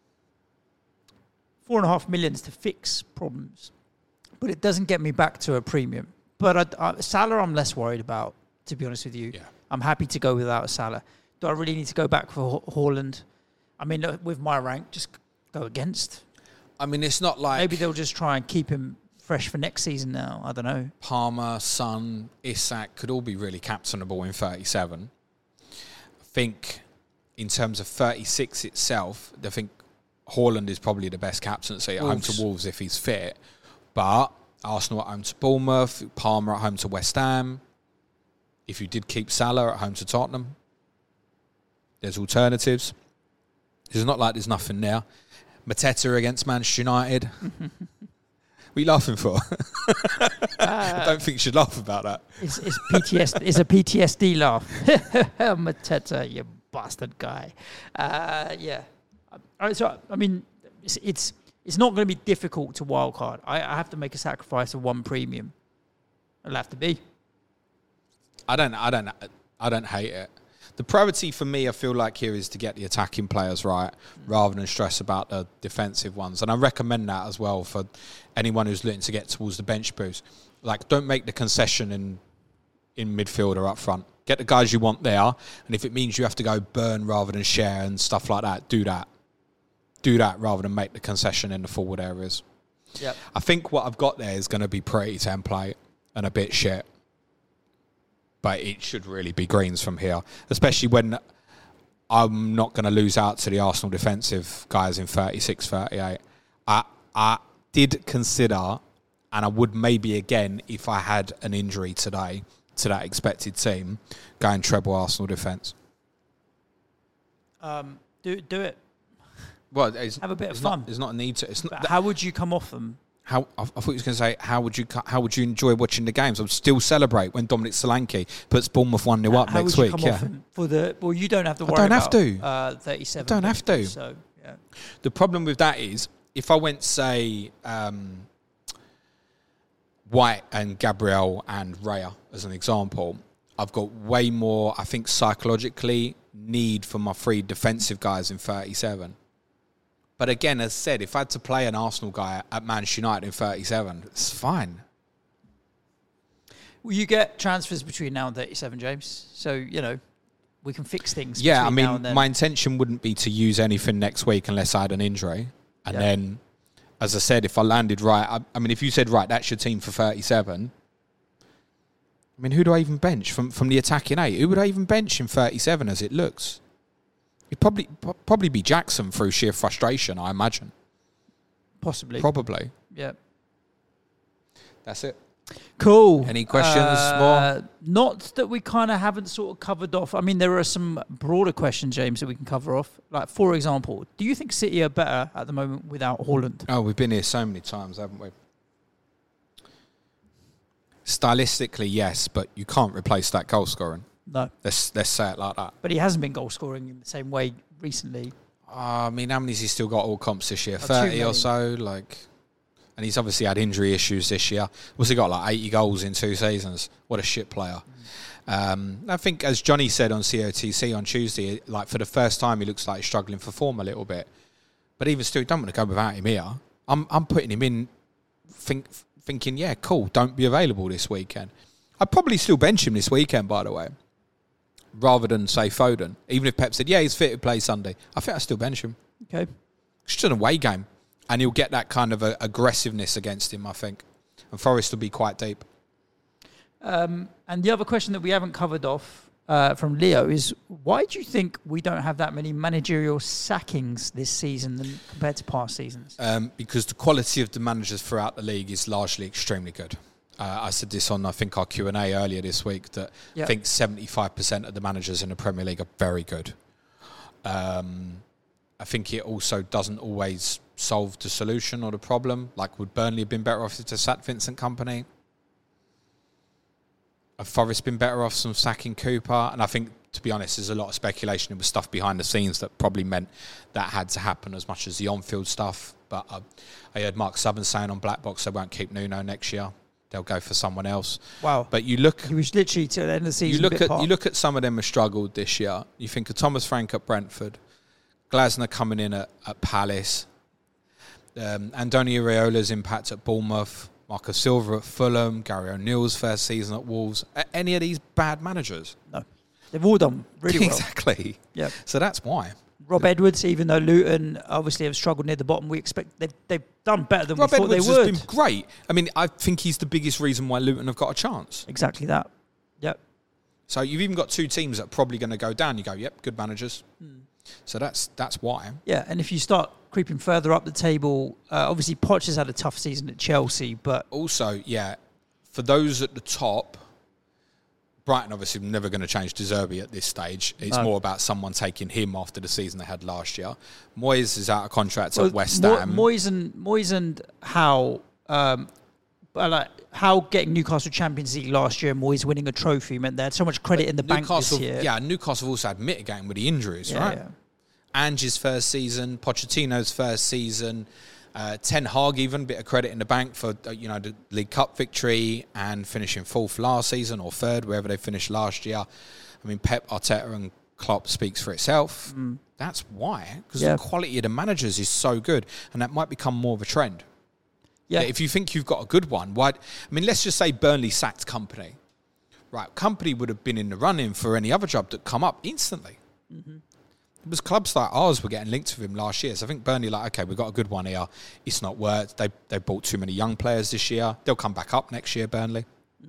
Four and a half millions to fix problems. But it doesn't get me back to a premium. But I, I, Salah I'm less worried about, to be honest with you. Yeah. I'm happy to go without Salah. Do I really need to go back for Haaland? I mean, look, with my rank, just go against. I mean, it's not like... Maybe they'll just try and keep him fresh for next season now. I don't know. Palmer, Son, Isak could all be really captainable in thirty-seven. I think in terms of thirty-six itself, I think Haaland is probably the best captaincy at Wolves. home to Wolves if he's fit. But Arsenal at home to Bournemouth, Palmer at home to West Ham. If you did keep Salah at home to Tottenham, there's alternatives. It's not like there's nothing there. Mateta against Manchester United. What are you laughing for? uh, I don't think you should laugh about that. It's, it's P T S D. It's a P T S D laugh. Mateta, you bastard guy. Uh, yeah. Uh, so I mean, it's it's, it's not going to be difficult to wildcard. I, I have to make a sacrifice of one premium. It'll have to be. I don't. I don't. I don't hate it. The priority for me, I feel like here, is to get the attacking players right rather than stress about the defensive ones. And I recommend that as well for anyone who's looking to get towards the bench boost. Like, don't make the concession in in midfield or up front. Get the guys you want there. And if it means you have to go Burn rather than Schär and stuff like that, do that. Do that rather than make the concession in the forward areas. Yep. I think what I've got there is going to be pretty template and a bit shit. But it should really be greens from here, especially when I'm not going to lose out to the Arsenal defensive guys in thirty-six thirty-eight. I, I did consider, and I would maybe again if I had an injury today to that expected team, going treble Arsenal defence. Um, do do it. Well, it's, have a bit of it's fun. Not, there's not a need to. It's not, how would you come off them? How I, I thought you was going to say how would you how would you enjoy watching the games? I would still celebrate when Dominic Solanke puts Bournemouth one nil up how next would you week. Come yeah, off him for the well, you don't have to I worry don't have about to. Uh, thirty-seven. I don't have to. So yeah. The problem with that is if I went say um, White and Gabriel and Raya as an example, I've got way more. I think psychologically need for my three defensive guys in thirty-seven. But again, as said, if I had to play an Arsenal guy at Manchester United in thirty-seven, it's fine. Will you get transfers between now and thirty-seven, James? So, you know, we can fix things. Yeah, I between now and mean, then. my intention wouldn't be to use anything next week unless I had an injury. And Yeah. then, as I said, if I landed right, I, I mean, if you said, right, that's your team for thirty-seven, I mean, who do I even bench from, from the attacking eight? Who would I even bench in thirty-seven as it looks? It'd probably probably be Jackson through sheer frustration, I imagine. Possibly. Probably. Yeah. That's it. Cool. Any questions Uh, more? Not that we kind of haven't sort of covered off. I mean, there are some broader questions, James, that we can cover off. Like, for example, do you think City are better at the moment without Haaland? Oh, we've been here so many times, haven't we? Stylistically, yes, but you can't replace that goal scoring. No. Let's let's say it like that. But he hasn't been goal scoring in the same way recently. Uh, I mean, how many's he still got all comps this year? Oh, too thirty or many. so, like. And he's obviously had injury issues this year. What's he got, like eighty goals in two seasons? What a shit player. Mm. Um, I think, as Johnny said on C O T C on Tuesday, like for the first time, he looks like he's struggling for form a little bit. But even still, don't want to go without him here. I'm I'm putting him in, think, thinking, yeah, cool, don't be available this weekend. I'd probably still bench him this weekend, by the way, rather than say Foden. Even if Pep said, yeah, he's fit to play Sunday, I think I'd still bench him. Okay. It's just an away game. And he'll get that kind of a aggressiveness against him, I think. And Forest will be quite deep. Um, and the other question that we haven't covered off uh, from Leo is, why do you think we don't have that many managerial sackings this season than compared to past seasons? Um, because the quality of the managers throughout the league is largely extremely good. Uh, I said this on, I think, our Q and A earlier this week, that Yep. I think seventy-five percent of the managers in the Premier League are very good. Um, I think it also doesn't always solve the solution or the problem. Like, would Burnley have been better off if they sacked Vincent Kompany? Have Forest been better off from sacking Cooper? And I think, to be honest, there's a lot of speculation. There was stuff behind the scenes that probably meant that had to happen as much as the on-field stuff. But uh, I heard Mark Southern saying on Black Box they won't keep Nuno next year. They'll go for someone else. Wow. But you look... He was literally till the end of the season. You look bit at part. you look at some of them who struggled this year. You think of Thomas Frank at Brentford, Glasner coming in at, at Palace, um, Andoni Iraola's impact at Bournemouth, Marcus Silva at Fulham, Gary O'Neill's first season at Wolves. A- any of these bad managers? No. They've all done really well. Exactly. Yeah. So that's why. Rob Edwards, even though Luton obviously have struggled near the bottom, we expect they've, they've done better than Rob we thought Edwards they would. has been great. I mean, I think he's the biggest reason why Luton have got a chance. Exactly that. Yep. So you've even got two teams that are probably going to go down. You go, yep, good managers. Hmm. So that's that's why. Yeah, and if you start creeping further up the table, uh, obviously Poch has had a tough season at Chelsea, but Also, yeah, for those at the top, Brighton obviously never going to change De Zerbi at this stage. It's No. more about someone taking him after the season they had last year. Moyes is out of contract well, at West Mo- Ham. Moyes and Moyes and Howe, um, but like Howe getting Newcastle Champions League last year, and Moyes winning a trophy meant they had so much credit in the bank Newcastle, this year. yeah, Newcastle also had mitigating with the injuries, Yeah, right? yeah. Ange's first season, Pochettino's first season, uh, Ten Hag even bit of credit in the bank for uh, you know the League Cup victory and finishing fourth last season or third wherever they finished last year. I mean, Pep, Arteta, and Klopp speaks for itself. Mm. That's why, because Yeah. the quality of the managers is so good, and that might become more of a trend. Yeah. If you think you've got a good one, why? I mean, let's just say Burnley sacked Company. Right, Company would have been in the running for any other job that come up instantly. Mm-hmm. It was clubs like ours were getting linked with him last year. So I think Burnley like, okay, we've got a good one here. It's not worked. They they bought too many young players this year. They'll come back up next year, Burnley.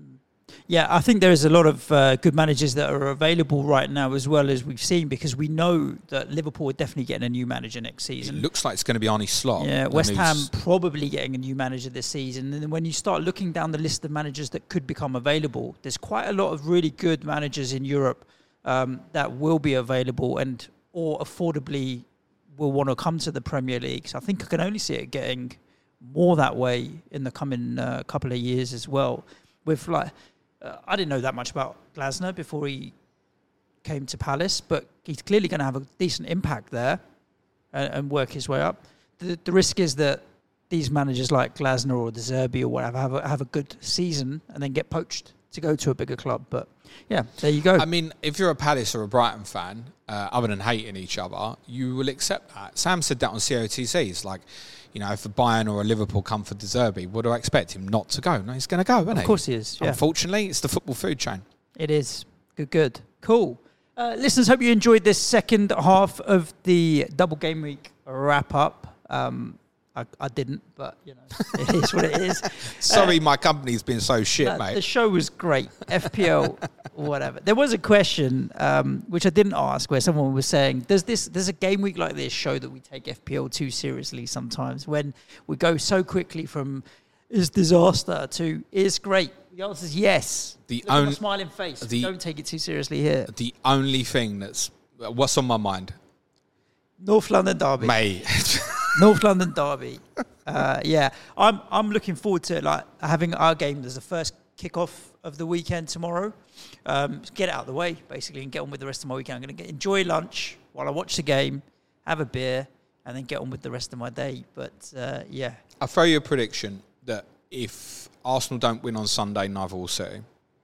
Yeah, I think there is a lot of uh, good managers that are available right now as well, as we've seen, because we know that Liverpool are definitely getting a new manager next season. It looks like it's going to be Arne Slot. Yeah, West Ham probably getting a new manager this season. And then when you start looking down the list of managers that could become available, there's quite a lot of really good managers in Europe um, that will be available and or affordably will want to come to the Premier League. So I think I can only see it getting more that way in the coming uh, couple of years as well. With like... Uh, I didn't know that much about Glasner before he came to Palace, but he's clearly going to have a decent impact there and, and work his way up. The, the risk is that these managers like Glasner or De Zerbi or whatever have a, have a good season and then get poached to go to a bigger club. But yeah, there you go. I mean, if you're a Palace or a Brighton fan, uh, other than hating each other, you will accept that. Sam said that on C O T C. It's like, you know, if a Bayern or a Liverpool come for De Zerbi, what do I expect him not to go? No, he's going to go, isn't he? Of course he is, yeah. Unfortunately, it's the football food chain. It is. Good, good. Cool. Uh, listeners, hope you enjoyed this second half of the double game week wrap-up. Um, I, I didn't, but, you know, it is what it is. Sorry, uh, my company's been so shit, uh, mate. The show was great. F P L, whatever. There was a question, um, which I didn't ask, where someone was saying, does this, does a game week like this show that we take F P L too seriously sometimes when we go so quickly from is disaster to is great? The answer is yes. The Look only, at my smiling face. The, don't take it too seriously here. The only thing that's... What's on my mind? North London Derby. Mate. North London Derby. Uh, yeah, I'm I'm looking forward to like having our game as the first kickoff of the weekend tomorrow. Um, get it out of the way, basically, and get on with the rest of my weekend. I'm going to enjoy lunch while I watch the game, have a beer, and then get on with the rest of my day. But, uh, yeah. I'll throw you a prediction that if Arsenal don't win on Sunday, neither will City.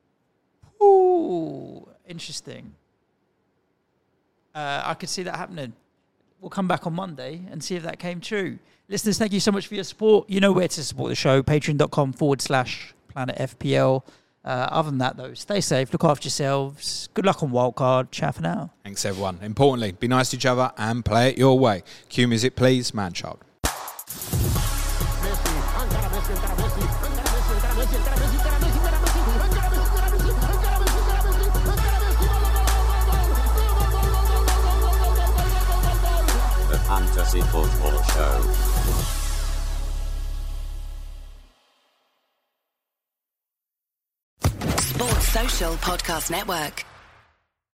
Ooh, interesting. Uh, I could see that happening. We'll come back on Monday and see if that came true. Listeners, thank you so much for your support. You know where to support the show, patreon.com forward slash Planet FPL. Uh, other than that, though, stay safe, look after yourselves. Good luck on Wildcard. Ciao for now. Thanks, everyone. Importantly, be nice to each other and play it your way. Cue music, please. Man-child. Fantasy Football Show. Sports Social Podcast Network.